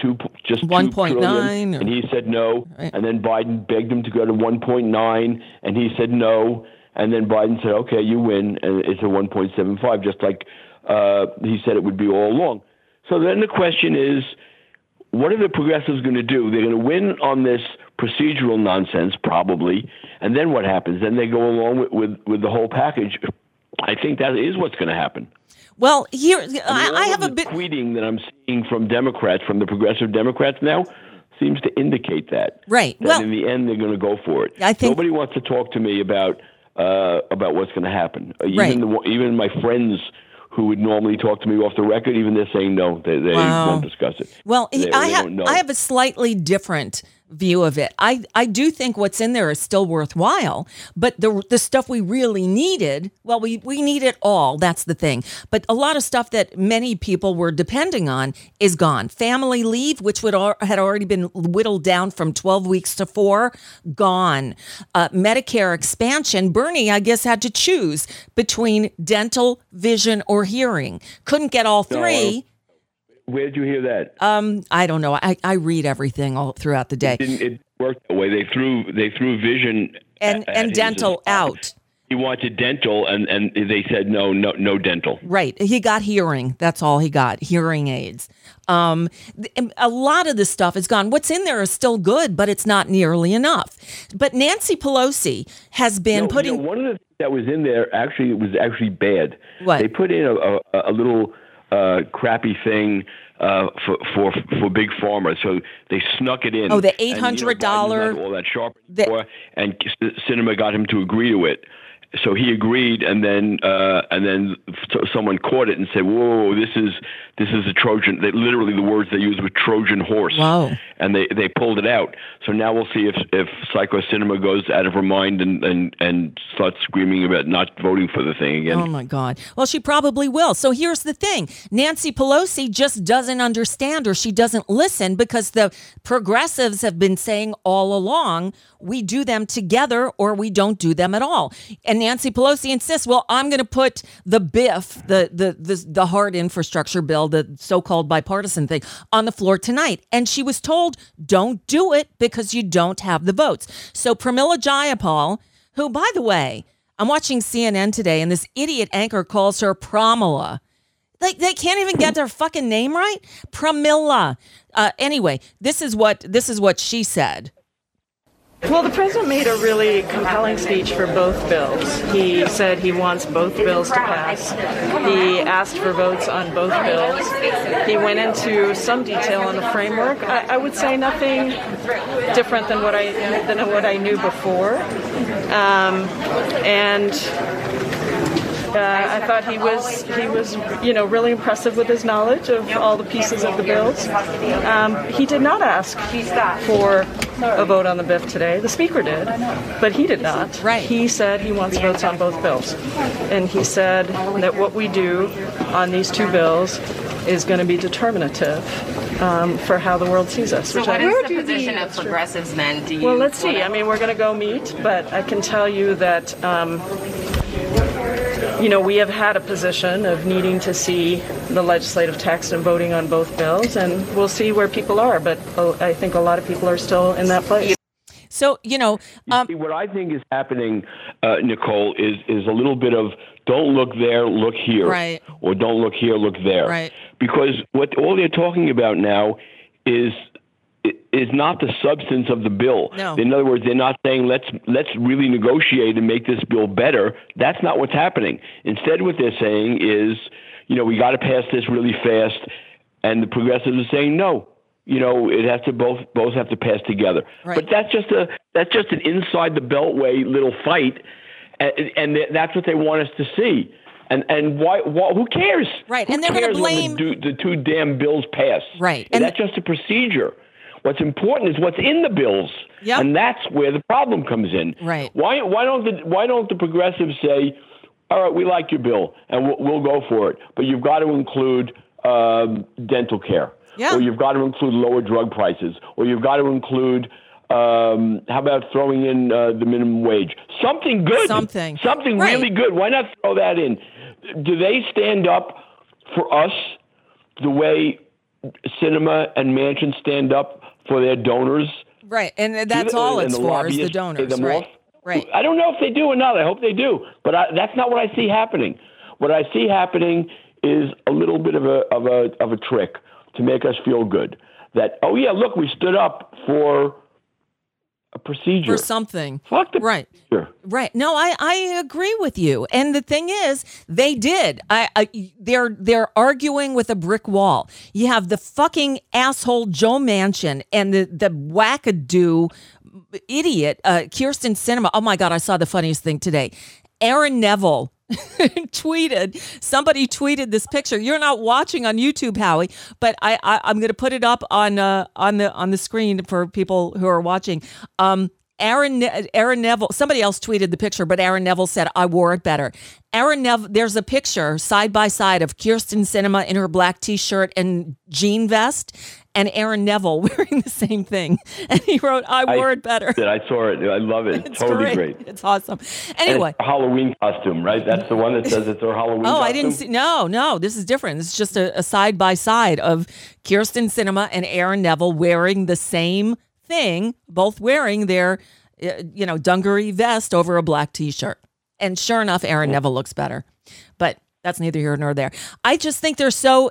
1.9, and he said no. Right. And then Biden begged him to go to 1.9, and he said no. And then Biden said, "Okay, you win," and it's a 1.75, just like he said it would be all along. So then the question is, what are the progressives going to do? They're going to win on this procedural nonsense, probably, and then what happens? Then they go along with the whole package. I think that is what's going to happen. Well, here I have a bit tweeting that I'm seeing from Democrats, from the progressive Democrats now, seems to indicate that. Right. That in the end they're going to go for it. I think nobody wants to talk to me about what's going to happen. Even my friends who would normally talk to me off the record, even they're saying no, they won't discuss it. Well, I have a slightly different view of it. I do think what's in there is still worthwhile, but the stuff we really needed, well, we need it all. That's the thing. But a lot of stuff that many people were depending on is gone. Family leave, which had already been whittled down from 12 weeks to 4, gone. Medicare expansion, Bernie, I guess, had to choose between dental, vision, or hearing. Couldn't get all three. Where did you hear that? I don't know. I read everything all throughout the day. It worked that way. They threw vision and dental out. He wanted dental, and they said no dental. Right. He got hearing. That's all he got. Hearing aids. A lot of this stuff is gone. What's in there is still good, but it's not nearly enough. But Nancy Pelosi has been putting one of the things that was in there was actually bad. What? They put in a little crappy thing for big pharma, so they snuck it in. Oh, the $800 all that sharp, and Sinema got him to agree to it. So he agreed, and then someone caught it and said, "Whoa, this is a Trojan." Literally, the words they used were Trojan horse. Wow! And they pulled it out. So now we'll see if Psycho Sinema goes out of her mind and starts screaming about not voting for the thing again. Oh my God! Well, she probably will. So here's the thing: Nancy Pelosi just doesn't understand, or she doesn't listen, because the progressives have been saying all along, we do them together or we don't do them at all. And Nancy Pelosi insists, well, I'm going to put the BIF, the hard infrastructure bill, the so-called bipartisan thing, on the floor tonight. And she was told, don't do it because you don't have the votes. So Pramila Jayapal, who, by the way, I'm watching CNN today, and this idiot anchor calls her Pramila. Like, they can't even get their fucking name right. Pramila. Anyway, this is what she said. Well, the president made a really compelling speech for both bills. He said he wants both bills to pass. He asked for votes on both bills. He went into some detail on the framework. I would say nothing different than what I knew before. I thought he was, really impressive with his knowledge of all the pieces of the bills. He did not ask for a vote on the BIF today. The speaker did, but he did not. Right. He said he wants votes on both bills, and he said that what we do on these two bills is going to be determinative for how the world sees us. So what is the position of progressives then? Well, let's see. I mean, we're going to go meet, but I can tell you that we have had a position of needing to see the legislative text and voting on both bills, and we'll see where people are. But I think a lot of people are still in that place. So, see, what I think is happening, Nicole, is a little bit of don't look there, look here. Right. Or don't look here, look there. Right. Because what all they're talking about now is not the substance of the bill. No. In other words, they're not saying let's really negotiate and make this bill better. That's not what's happening. Instead, what they're saying is, we got to pass this really fast, and the progressives are saying no. It has to both have to pass together. Right. But that's just an inside the beltway little fight, and that's what they want us to see. And why? Who cares? Right. Who And they're going to cares blame when the two damn bills pass. Right. And that's just a procedure. What's important is what's in the bills, Yep. and that's where the problem comes in. Right. Why don't the progressives say, all right, we like your bill and we'll go for it, but you've got to include dental care, Yeah. or you've got to include lower drug prices, or you've got to include how about throwing in the minimum wage? Something good. Something Right. Really good. Why not throw that in? Do they stand up for us the way Sinema and Manchin stand up for their donors? Right. And that's all it's for is the donors. Right. Right. I don't know if they do or not. I hope they do. But that's not what I see happening. What I see happening is a little bit of a trick to make us feel good. That, oh, yeah, look, we stood up for a procedure. For something. Fuck the right. procedure. Right. No, I agree with you. And the thing is, they did. They're arguing with a brick wall. You have the fucking asshole Joe Manchin and the wackadoo idiot Kyrsten Sinema. Oh my God, I saw the funniest thing today. Aaron Neville somebody tweeted this picture. You're not watching on YouTube, Howie, but I'm going to put it up on the screen for people who are watching. Aaron Neville, somebody else tweeted the picture, but Aaron Neville said, I wore it better. Aaron Neville, there's a picture side by side of Kyrsten Sinema in her black t-shirt and jean vest, and Aaron Neville wearing the same thing. And he wrote, I wore it better. I saw it. I love it. It's totally great. It's awesome. Anyway. And it's a Halloween costume, right? That's the one that says it's her Halloween costume? I didn't see. No, this is different. It's just a side by side of Kyrsten Sinema and Aaron Neville wearing the same thing, both wearing their, dungaree vest over a black t-shirt. And sure enough, Aaron Neville looks better. But that's neither here nor there. I just think they're so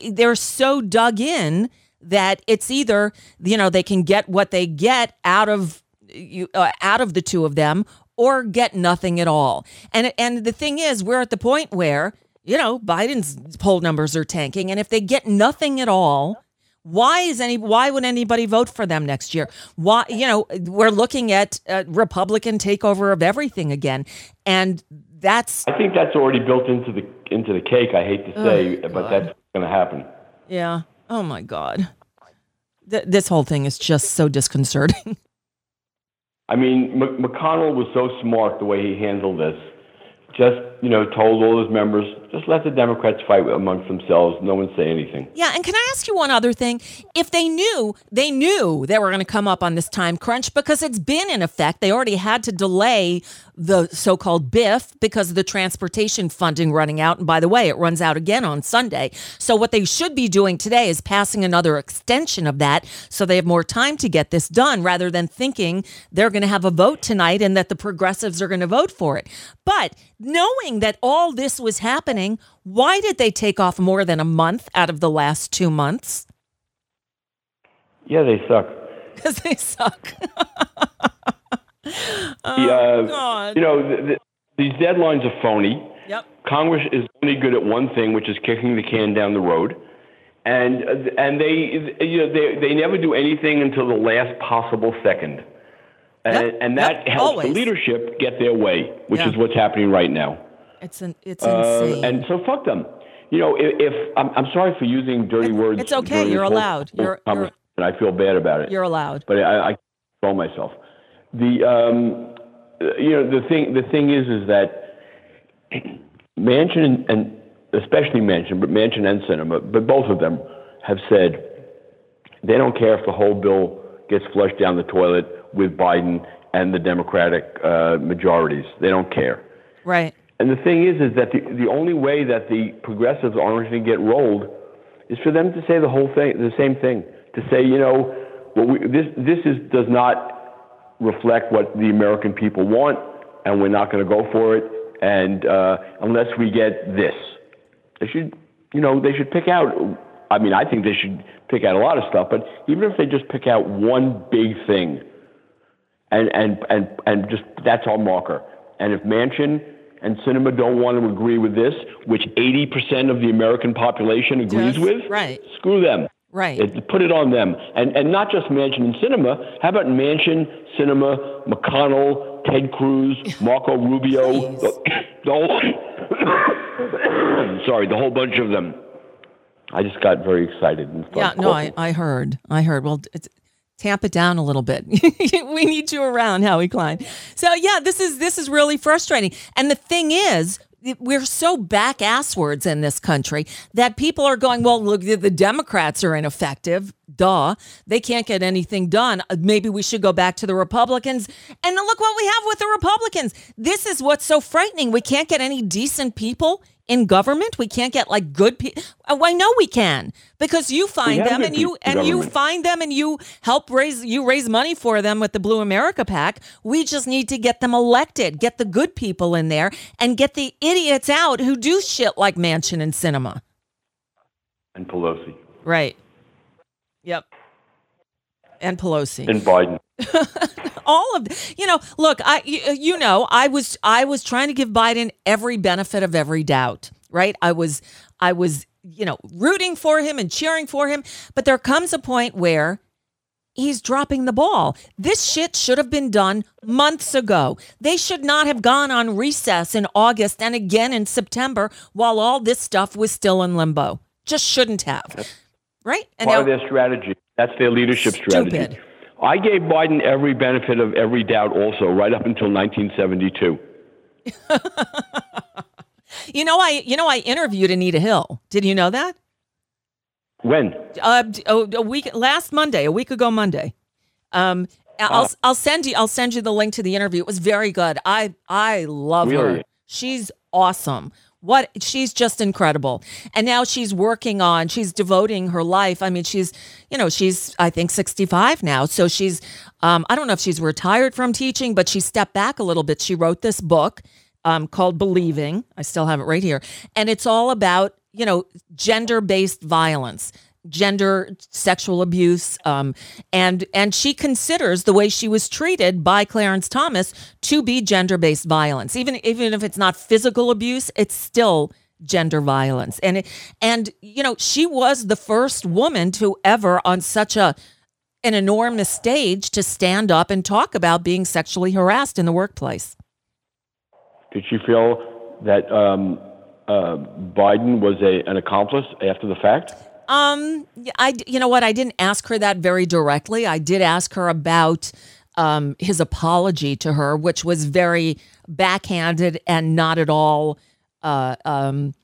dug in that it's either, they can get what they get out of the two of them or get nothing at all. And the thing is, we're at the point where, Biden's poll numbers are tanking. And if they get nothing at all, why would anybody vote for them next year? Why, we're looking at a Republican takeover of everything again. And I think that's already built into the cake. I hate to say, but that's going to happen. Yeah. Oh my God. This whole thing is just so disconcerting. I mean, McConnell was so smart the way he handled this. Just, told all his members, Just let the Democrats fight amongst themselves. No one say anything. Yeah, and can I ask you one other thing? If they knew they were going to come up on this time crunch because it's been in effect. They already had to delay the so-called BIF because of the transportation funding running out. And by the way, it runs out again on Sunday. So what they should be doing today is passing another extension of that so they have more time to get this done rather than thinking they're going to have a vote tonight and that the progressives are going to vote for it. But knowing that all this was happening, why did they take off more than a month out of the last 2 months? Yeah, they suck. Because they suck. God. These deadlines are phony. Yep. Congress is only good at one thing, which is kicking the can down the road, and they never do anything until the last possible second, and that helps always. The leadership get their way, which is what's happening right now. It's insane. And so fuck them. If I'm sorry for using dirty words. It's okay. You're allowed. And I feel bad about it. You're allowed. But I control myself. The thing is that Manchin and especially Manchin, but Manchin and Sinema, but both of them have said they don't care if the whole bill gets flushed down the toilet with Biden and the Democratic majorities. They don't care. Right. And the thing is that the only way that the progressives aren't going to get rolled is for them to say the same thing. To say, this does not reflect what the American people want, and we're not going to go for it. And unless we get this, they should pick out. I mean, I think they should pick out a lot of stuff, but even if they just pick out one big thing, and just that's our marker. And if Manchin and Sinema don't want to agree with this, which 80% of the American population agrees with, right? Screw them. Right. Put it on them. And not just Manchin and Sinema. How about Manchin, Sinema, McConnell, Ted Cruz, Marco Rubio, the whole bunch of them. I just got very excited. And I heard. Well, tamp it down a little bit. We need you around, Howie Klein. So this is really frustrating. And the thing is, we're so back-asswards in this country that people are going, well, look, the Democrats are ineffective. Duh. They can't get anything done. Maybe we should go back to the Republicans. And look what we have with the Republicans. This is what's so frightening. We can't get any decent people in government. We can't get good people. I know we can, because you find them and you find them and you help raise money for them with the Blue America PAC. We just need to get them elected, get the good people in there, and get the idiots out who do shit like Manchin and Sinema. And Pelosi. Right. Yep. And Pelosi. And Biden. All of look, I was trying to give Biden every benefit of every doubt, right? I was rooting for him and cheering for him, but there comes a point where he's dropping the ball. This shit should have been done months ago. They should not have gone on recess in August and again in September while all this stuff was still in limbo. Just shouldn't have. Right? And part of their strategy. That's their leadership strategy. I gave Biden every benefit of every doubt also, right up until 1972. I interviewed Anita Hill. Did you know that? When? A week ago Monday. I'll send you the link to the interview. It was very good. I love her. She's awesome. She's just incredible. And now she's devoting her life. I mean, she's I think 65 now. So she's, I don't know if she's retired from teaching, but she stepped back a little bit. She wrote this book called Believing. I still have it right here. And it's all about, gender-based violence, gender sexual abuse. And she considers the way she was treated by Clarence Thomas to be gender-based violence. Even if it's not physical abuse, it's still gender violence. And she was the first woman to ever on such an enormous stage to stand up and talk about being sexually harassed in the workplace. Did she feel that Biden was an accomplice after the fact? I didn't ask her that very directly. I did ask her about his apology to her, which was very backhanded and not at all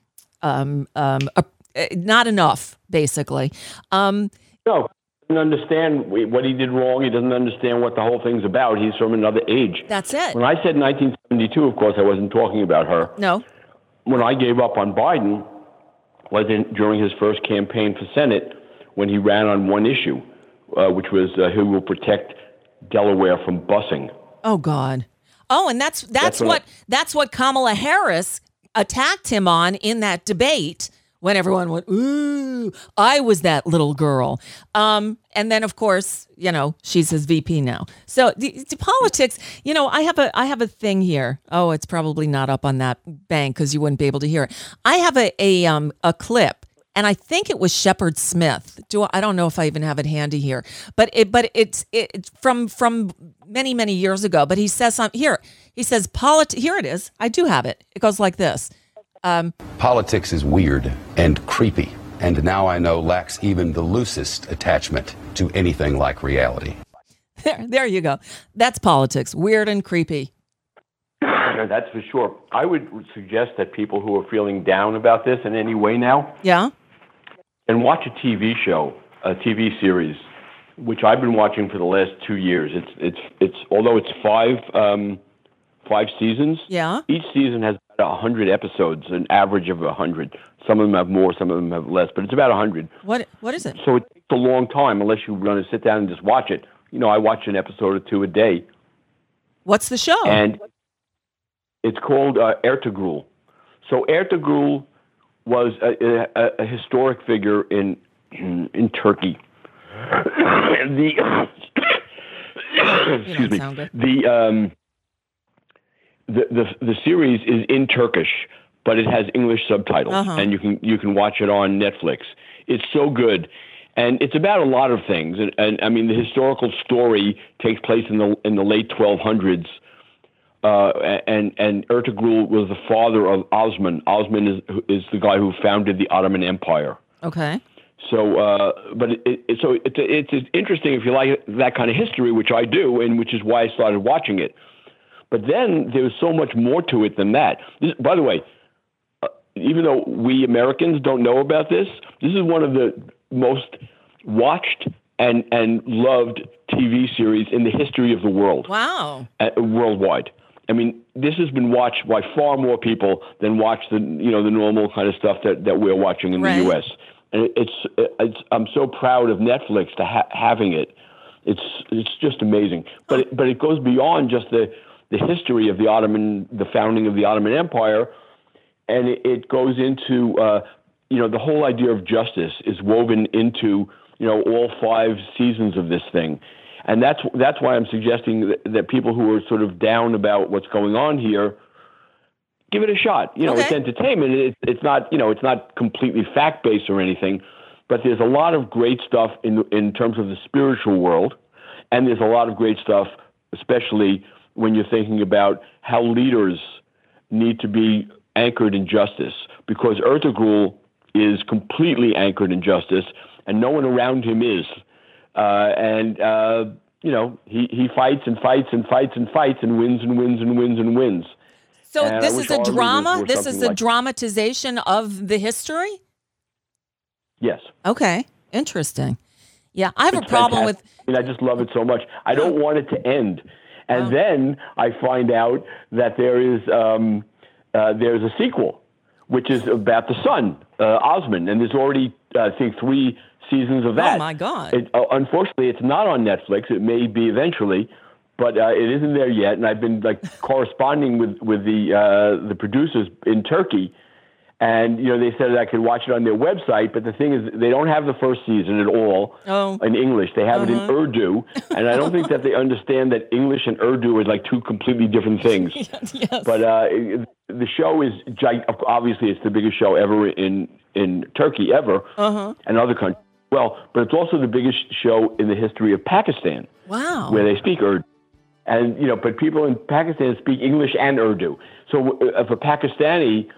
not enough, basically. No, he doesn't understand what he did wrong. He doesn't understand what the whole thing's about. He's from another age. That's it. When I said 1972, of course, I wasn't talking about her. No. When I gave up on Biden was during his first campaign for Senate when he ran on one issue, which was who will protect Delaware from busing. Oh, God. Oh, and that's what Kamala Harris attacked him on in that debate when everyone went, ooh, I was that little girl. And then, of course, she's his VP now. So the politics, I have a thing here. Oh, it's probably not up on that bank because you wouldn't be able to hear it. I have a clip, and I think it was Shepard Smith. I don't know if I even have it handy here, but it's from many, many years ago. But he says something here. He says, here it is. I do have it. It goes like this. Politics is weird and creepy, and now I know lacks even the loosest attachment to anything like reality. There you go. That's politics. Weird and creepy. That's for sure. I would suggest that people who are feeling down about this in any way now, and watch a TV show, a TV series, which I've been watching for the last 2 years. It's although it's five seasons. Yeah. Each season has about 100 episodes, an average of 100. Some of them have more, some of them have less, but it's about 100. What is it? So it takes a long time unless you want to sit down and just watch it. I watch an episode or two a day. What's the show? And it's called Ertugrul. So Ertugrul was a historic figure in Turkey. Excuse me. The series is in Turkish, but it has English subtitles, and you can watch it on Netflix. It's so good, and it's about a lot of things. And I mean, the historical story takes place in the late 1200s. And Ertugrul was the father of Osman. Osman is the guy who founded the Ottoman Empire. Okay. So, but it's interesting if you like that kind of history, which I do, and which is why I started watching it. But then there's so much more to it than that. By the way, even though we Americans don't know about this, this is one of the most watched and loved TV series in the history of the world. Wow. Worldwide. I mean, this has been watched by far more people than watch the normal kind of stuff that we're watching in the U.S. And I'm so proud of Netflix to having it. It's just amazing. But it goes beyond just the history of the founding of the Ottoman Empire, and it goes into the whole idea of justice is woven into all 5 seasons of this thing. And that's why I'm suggesting that people who are sort of down about what's going on here, give it a shot. It's entertainment. It's not completely fact-based or anything, but there's a lot of great stuff in terms of the spiritual world, and there's a lot of great stuff, especially when you're thinking about how leaders need to be anchored in justice, because Ertugrul is completely anchored in justice, and no one around him is. He fights and fights and fights and fights and wins and wins and wins and wins. So this is a drama? This is a dramatization of the history? Yes. Okay. Interesting. Yeah, I have a problem with... I just love it so much. I don't want it to end. And then I find out that there's a sequel, which is about the son, Osman, and there's already, I think, 3 seasons of that. Oh, my God. Unfortunately, it's not on Netflix. It may be eventually, but it isn't there yet. And I've been corresponding with the producers in Turkey, and they said that I could watch it on their website. But the thing is, they don't have the first season at all in English. They have it in Urdu, and I don't think that they understand that English and Urdu are like 2 completely different things. Yes. But the show is obviously it's the biggest show ever in Turkey ever, and other countries. Well, but it's also the biggest show in the history of Pakistan. Wow. Where they speak Urdu. And, but people in Pakistan speak English and Urdu. So if a Pakistani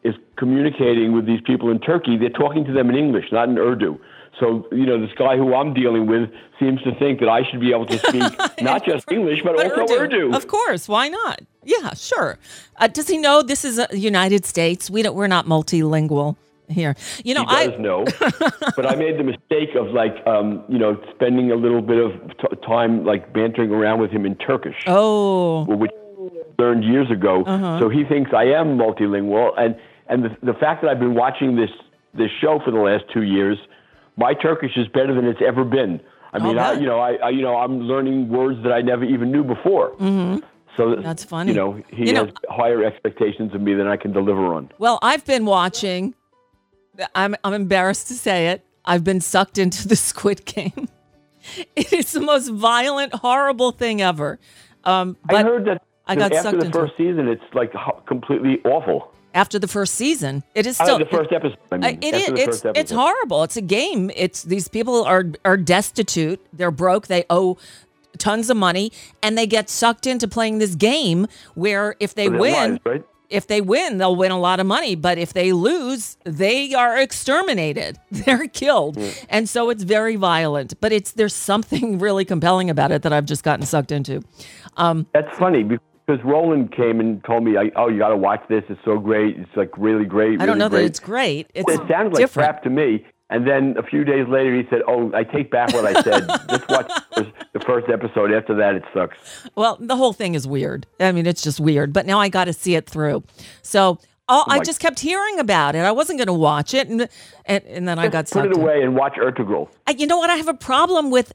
is communicating with these people in Turkey, they're talking to them in English, not in Urdu. So, this guy who I'm dealing with seems to think that I should be able to speak not just English, but also Urdu. Of course. Why not? Yeah, sure. Does he know this is the United States? We're not multilingual here. He does know, but I made the mistake of spending a little bit of time bantering around with him in Turkish. Oh. Which I learned years ago. Uh-huh. So he thinks I am multilingual. And the fact that I've been watching this show for the last 2 years, my Turkish is better than it's ever been. I mean, I'm learning words that I never even knew before. Mm-hmm. So that's funny. He has higher expectations of me than I can deliver on. Well, I've been watching. I'm embarrassed to say it. I've been sucked into the Squid Game. It is the most violent, horrible thing ever. But I heard that I got after sucked the into first season, it's completely awful. After the first season, it is still the first episode. It's horrible. It's a game. It's these people are destitute. They're broke. They owe tons of money, and they get sucked into playing this game where if they win, lives, right? If they win, they'll win a lot of money. But if they lose, they are exterminated. They're killed. And so it's very violent. But there's something really compelling about it that I've just gotten sucked into. That's funny because Roland came and told me, you got to watch this. It's so great. It's really great. I don't know great. that it's great. It sounds like crap to me. And then a few days later, he said, I take back what I said. Just watch the first episode. After that, it sucks. Well, the whole thing is weird. I mean, it's just weird. But now I got to see it through. So I just kept hearing about it. I wasn't going to watch it. And then I got sucked Put it away and watch Ertugrul. You know what? I have a problem with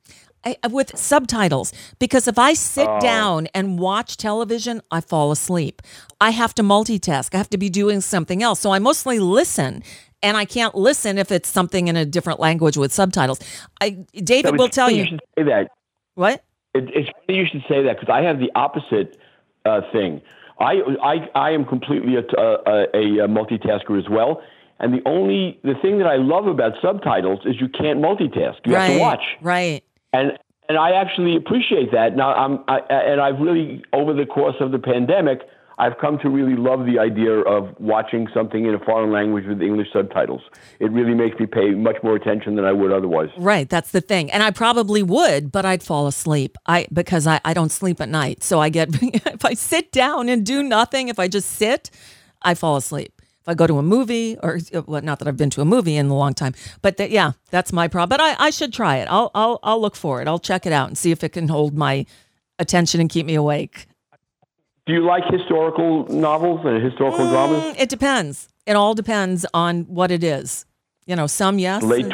subtitles because if I sit down and watch television, I fall asleep. I have to multitask. I have to be doing something else. So I mostly listen. And I can't listen if it's something in a different language with subtitles. David will tell you. You should say that. What? It's funny you should say that because I have the opposite thing. I am completely a multitasker as well. And the thing that I love about subtitles is you can't multitask. You have to watch. Right. And I actually appreciate that. Now I've really over the course of the pandemic, I've come to really love the idea of watching something in a foreign language with English subtitles. It really makes me pay much more attention than I would otherwise. Right, that's the thing. And I probably would, but I'd fall asleep because I don't sleep at night. So if I sit down and do nothing, if I just sit, I fall asleep. If I go to a movie, or not that I've been to a movie in a long time, but that's my problem. But I should try it. I'll look for it. I'll check it out and see if it can hold my attention and keep me awake. Do you like historical novels and historical dramas? It depends. It all depends on what it is. Some yes. Late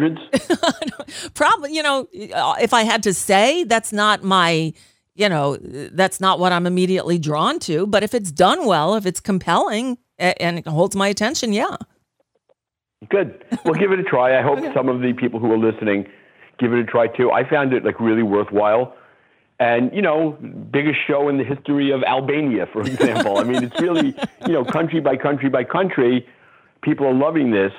1200s? Probably, if I had to say, that's not my, that's not what I'm immediately drawn to. But if it's done well, if it's compelling and it holds my attention, yeah. Good. Well, give it a try. I hope some of the people who are listening give it a try too. I found it really worthwhile. And, biggest show in the history of Albania, for example. I mean, it's really, country by country by country, people are loving this,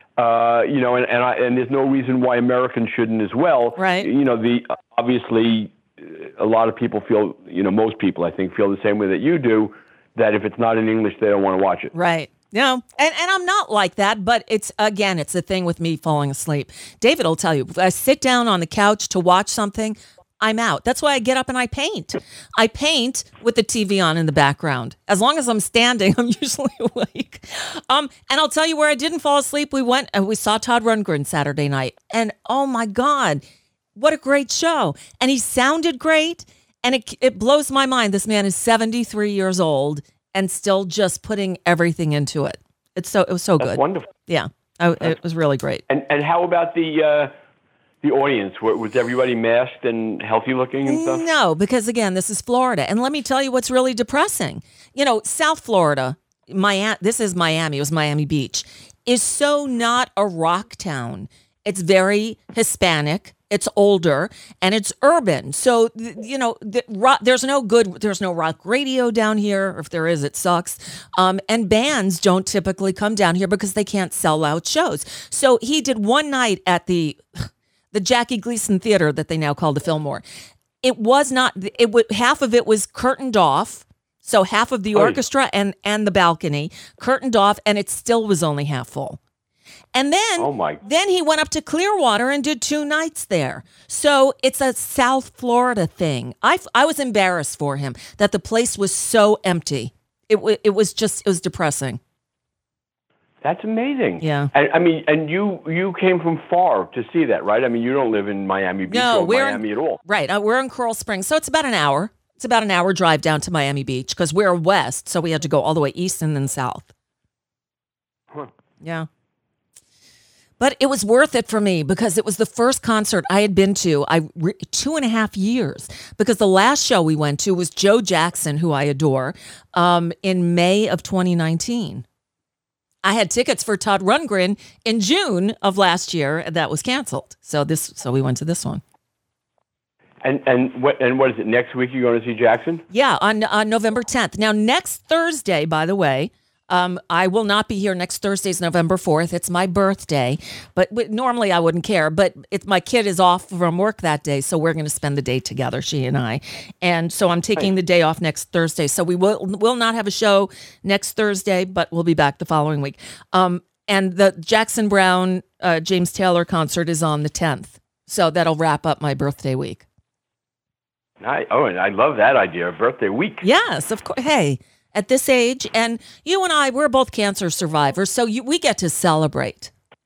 and there's no reason why Americans shouldn't as well. Right. Obviously, a lot of people feel, most people, I think, feel the same way that you do, that if it's not in English, they don't want to watch it. Right. And I'm not like that, but it's the thing with me falling asleep. David will tell you, if I sit down on the couch to watch something, I'm out. That's why I get up and I paint. I paint with the TV on in the background. As long as I'm standing, I'm usually awake. And I'll tell you where I didn't fall asleep. We went and we saw Todd Rundgren Saturday night. And oh my God, what a great show. And he sounded great. And it blows my mind. This man is 73 years old and still just putting everything into it. It was so good. That's wonderful. Yeah, it was really great. And how about the audience? Was everybody masked and healthy looking and stuff? No, because again, this is Florida. And let me tell you what's really depressing. South Florida, this is Miami, it was Miami Beach, is so not a rock town. It's very Hispanic, it's older, and it's urban. So, there's no rock radio down here. If there is, it sucks. And bands don't typically come down here because they can't sell out shows. So he did one night at the Jackie Gleason Theater that they now call the Fillmore. It was not, half of it was curtained off So half of the orchestra and the balcony curtained off, and it still was only half full. And then he went up to Clearwater and did 2 nights there. So it's a South Florida thing. I was embarrassed for him that the place was so empty. It was depressing. That's amazing. Yeah. And you came from far to see that, right? I mean, you don't live in Miami Beach or Miami at all. Right. We're in Coral Springs, so it's about an hour. It's about an hour drive down to Miami Beach because we're west, so we had to go all the way east and then south. Huh. Yeah. But it was worth it for me because it was the first concert I had been to 2.5 years, because the last show we went to was Joe Jackson, who I adore, in May of 2019. I had tickets for Todd Rundgren in June of last year. That was canceled. So we went to this one. And what is it? Next week you're going to see Jackson? Yeah, on November 10th. Now, next Thursday, by the way, I will not be here. Next Thursday's November 4th. It's my birthday, but normally I wouldn't care. But my kid is off from work that day, so we're going to spend the day together, she and I. And so I'm taking the day off next Thursday. So we will not have a show next Thursday, but we'll be back the following week. And the Jackson Browne, James Taylor concert is on the 10th. So that'll wrap up my birthday week. And I love that idea, birthday week. Yes, of course. Hey. At this age, and you and I, we're both cancer survivors, so we get to celebrate.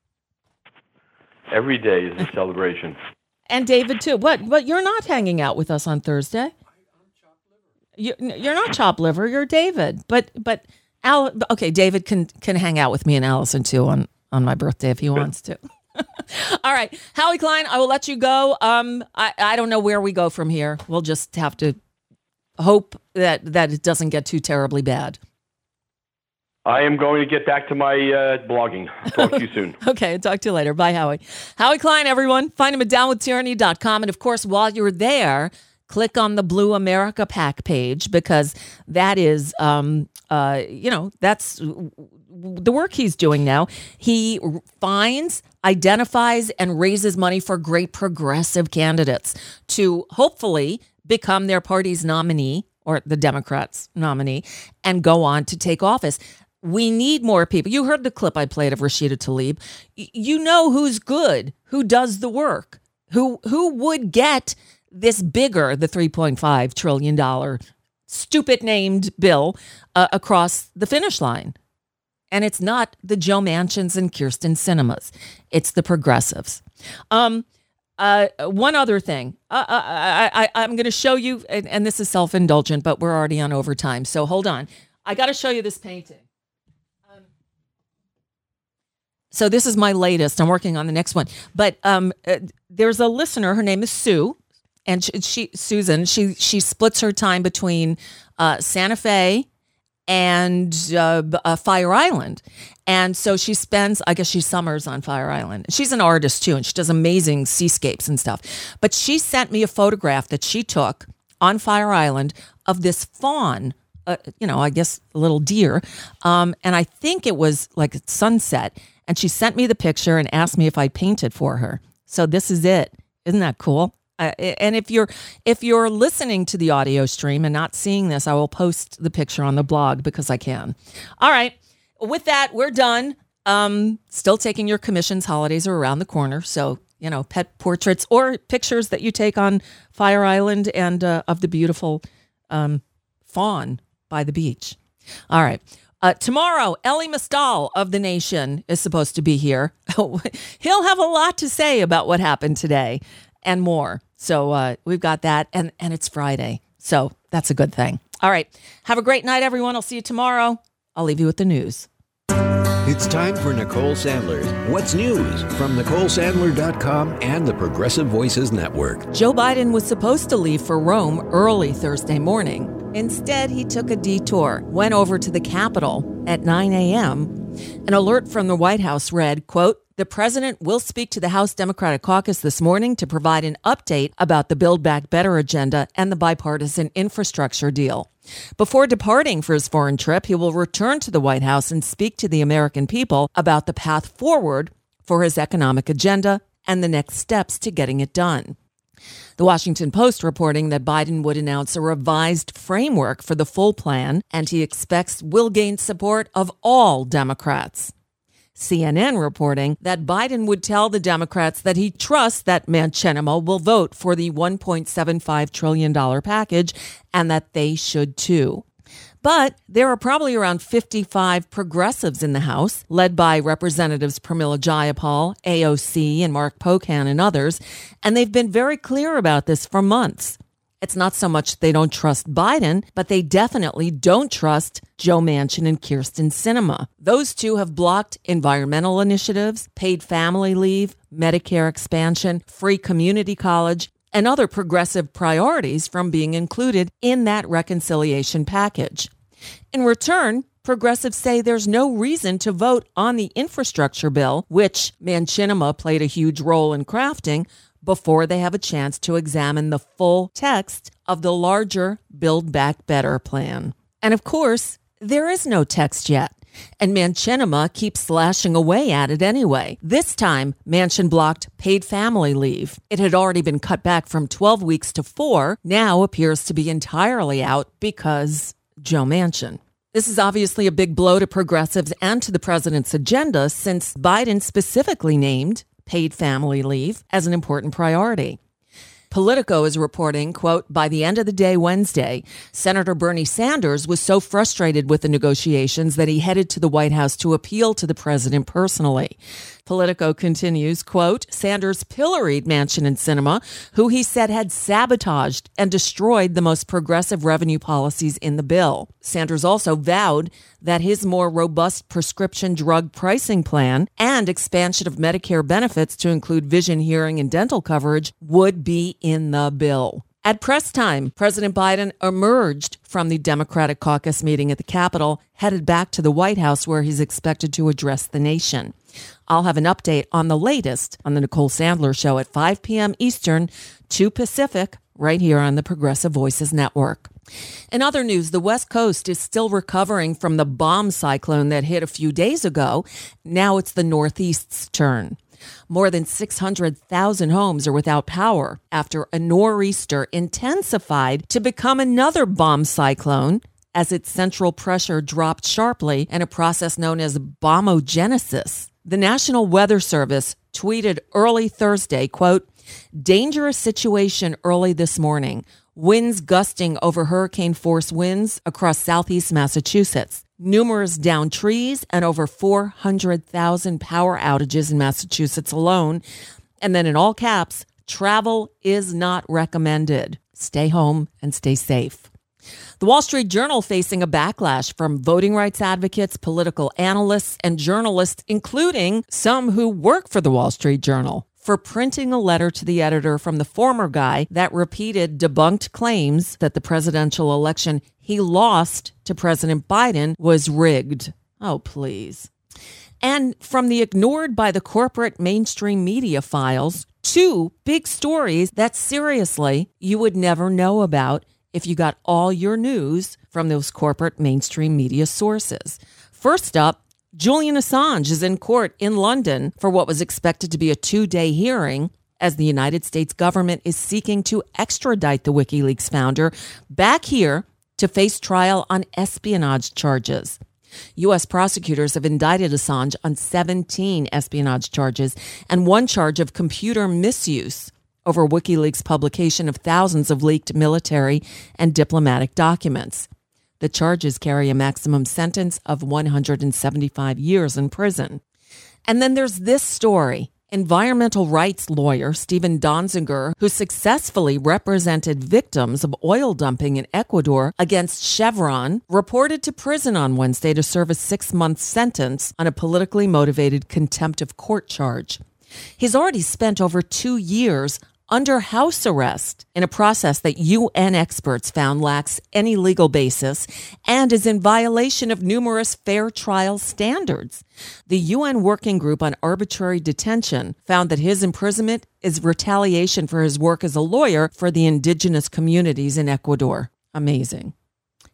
Every day is a celebration. And David, too. But you're not hanging out with us on Thursday. I'm chopped liver. You're not chopped liver, you're David. But okay, David can hang out with me and Allison, too, on my birthday if he wants to. All right. Howie Klein, I will let you go. I don't know where we go from here. We'll just have to hope that it doesn't get too terribly bad. I am going to get back to my blogging. Talk to you soon. Okay, talk to you later. Bye, Howie. Howie Klein, everyone. Find him at downwithtyranny.com. And, of course, while you're there, click on the Blue America PAC page, because that is, that's the work he's doing now. He finds, identifies, and raises money for great progressive candidates to hopefully become their party's nominee, or the Democrats' nominee, and go on to take office. We need more people. You heard the clip I played of Rashida Tlaib. You know who's good, who does the work, who would get this bigger, the $3.5 trillion stupid named bill across the finish line. And it's not the Joe Manchins and Kirsten Sinemas. It's the progressives. One other thing, I'm going to show you, and this is self-indulgent, but we're already on overtime, so hold on. I got to show you this painting. So this is my latest. I'm working on the next one. But there's a listener. Her name is Sue, and Susan. She splits her time between Santa Fe and Fire Island. And so she spends, I guess she summers on Fire Island. She's an artist too, and she does amazing seascapes and stuff. But she sent me a photograph that she took on Fire Island of this fawn, I guess a little deer. And I think it was like sunset. And she sent me the picture and asked me if I'd paint it for her. So this is it. Isn't that cool? And if you're listening to the audio stream and not seeing this, I will post the picture on the blog because I can. All right. With that, we're done. Still taking your commissions. Holidays are around the corner. So, pet portraits or pictures that you take on Fire Island and of the beautiful fawn by the beach. All right. Tomorrow, Elie Mystal of The Nation is supposed to be here. He'll have a lot to say about what happened today and more. So we've got that. And it's Friday. So that's a good thing. All right. Have a great night, everyone. I'll see you tomorrow. I'll leave you with the news. It's time for Nicole Sandler's What's News from NicoleSandler.com and the Progressive Voices Network. Joe Biden was supposed to leave for Rome early Thursday morning. Instead, he took a detour, went over to the Capitol at 9 a.m. An alert from the White House read, quote, "The president will speak to the House Democratic Caucus this morning to provide an update about the Build Back Better agenda and the bipartisan infrastructure deal. Before departing for his foreign trip, he will return to the White House and speak to the American people about the path forward for his economic agenda and the next steps to getting it done." The Washington Post reporting that Biden would announce a revised framework for the full plan, and he expects will gain support of all Democrats. CNN reporting that Biden would tell the Democrats that he trusts that Manchinima will vote for the $1.75 trillion package and that they should too. But there are probably around 55 progressives in the House, led by Representatives Pramila Jayapal, AOC, and Mark Pocan and others, and they've been very clear about this for months. It's not so much they don't trust Biden, but they definitely don't trust Joe Manchin and Kyrsten Sinema. Those two have blocked environmental initiatives, paid family leave, Medicare expansion, free community college, and other progressive priorities from being included in that reconciliation package. In return, progressives say there's no reason to vote on the infrastructure bill, which Manchinima played a huge role in crafting, before they have a chance to examine the full text of the larger Build Back Better plan. And of course, there is no text yet, and Manchinima keeps slashing away at it anyway. This time, Manchin blocked paid family leave. It had already been cut back from 12 weeks to 4, now appears to be entirely out because Joe Manchin. This is obviously a big blow to progressives and to the president's agenda, since Biden specifically named paid family leave as an important priority. Politico is reporting, quote, by the end of the day Wednesday, Senator Bernie Sanders was so frustrated with the negotiations that he headed to the White House to appeal to the president personally. Politico continues, quote, Sanders pilloried Manchin and Sinema, who he said had sabotaged and destroyed the most progressive revenue policies in the bill. Sanders also vowed that his more robust prescription drug pricing plan and expansion of Medicare benefits to include vision, hearing, and dental coverage would be in the bill. At press time, President Biden emerged from the Democratic caucus meeting at the Capitol, headed back to the White House, where he's expected to address the nation. I'll have an update on the latest on the Nicole Sandler Show at 5 p.m. Eastern, 2 Pacific, right here on the Progressive Voices Network. In other news, the West Coast is still recovering from the bomb cyclone that hit a few days ago. Now it's the Northeast's turn. More than 600,000 homes are without power after a nor'easter intensified to become another bomb cyclone as its central pressure dropped sharply in a process known as bombogenesis. The National Weather Service tweeted early Thursday, quote, dangerous situation early this morning. Winds gusting over hurricane-force winds across southeast Massachusetts. Numerous downed trees and over 400,000 power outages in Massachusetts alone. And then in all caps, travel is not recommended. Stay home and stay safe. The Wall Street Journal facing a backlash from voting rights advocates, political analysts, and journalists, including some who work for the Wall Street Journal, for printing a letter to the editor from the former guy that repeated debunked claims that the presidential election he lost to President Biden was rigged. Oh, please. And from the ignored by the corporate mainstream media files, 2 big stories that seriously you would never know about if you got all your news from those corporate mainstream media sources. First up, Julian Assange is in court in London for what was expected to be a 2-day hearing as the United States government is seeking to extradite the WikiLeaks founder back here to face trial on espionage charges. U.S. prosecutors have indicted Assange on 17 espionage charges and 1 charge of computer misuse over WikiLeaks' publication of thousands of leaked military and diplomatic documents. The charges carry a maximum sentence of 175 years in prison. And then there's this story. Environmental rights lawyer Stephen Donziger, who successfully represented victims of oil dumping in Ecuador against Chevron, reported to prison on Wednesday to serve a 6-month sentence on a politically motivated contempt of court charge. He's already spent over 2 years under house arrest in a process that UN experts found lacks any legal basis and is in violation of numerous fair trial standards. The UN Working Group on Arbitrary Detention found that his imprisonment is retaliation for his work as a lawyer for the indigenous communities in Ecuador. Amazing.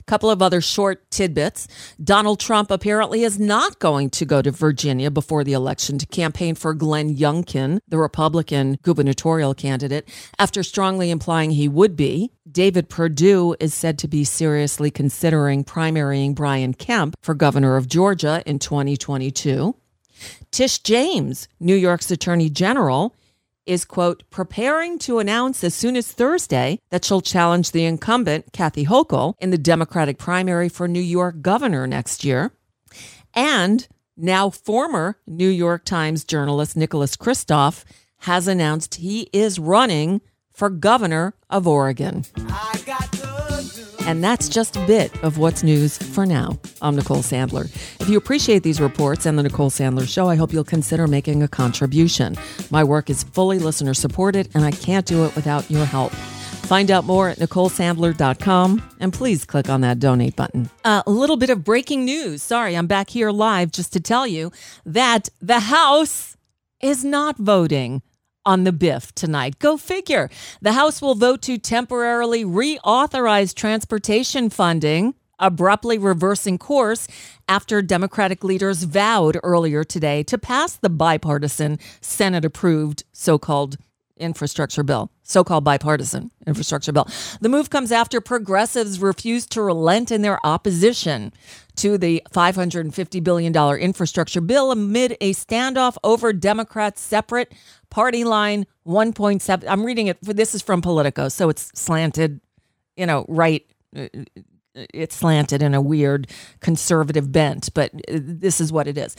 A couple of other short tidbits. Donald Trump apparently is not going to go to Virginia before the election to campaign for Glenn Youngkin, the Republican gubernatorial candidate, after strongly implying he would be. David Perdue is said to be seriously considering primarying Brian Kemp for governor of Georgia in 2022. Tish James, New York's attorney general, is, quote, preparing to announce as soon as Thursday that she'll challenge the incumbent, Kathy Hochul, in the Democratic primary for New York governor next year. And now former New York Times journalist Nicholas Kristof has announced he is running for governor of Oregon. And that's just a bit of what's news for now. I'm Nicole Sandler. If you appreciate these reports and the Nicole Sandler Show, I hope you'll consider making a contribution. My work is fully listener supported, and I can't do it without your help. Find out more at NicoleSandler.com, and please click on that donate button. A little bit of breaking news. Sorry, I'm back here live just to tell you that the House is not voting on the BIF tonight. Go figure. The House will vote to temporarily reauthorize transportation funding, abruptly reversing course after Democratic leaders vowed earlier today to pass the bipartisan Senate-approved so-called bipartisan infrastructure bill. The move comes after progressives refused to relent in their opposition to the $550 billion infrastructure bill amid a standoff over Democrats' separate party line 1.7. I'm reading it. This is from Politico, so it's slanted, right. It's slanted in a weird conservative bent, but this is what it is.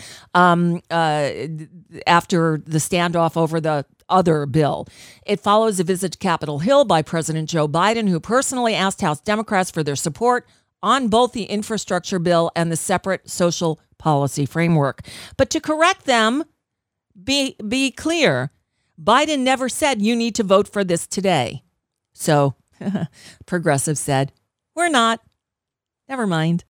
After the standoff over the other bill, it follows a visit to Capitol Hill by President Joe Biden, who personally asked House Democrats for their support on both the infrastructure bill and the separate social policy framework. But to correct them, be clear, Biden never said you need to vote for this today. So progressives said, we're not. Never mind.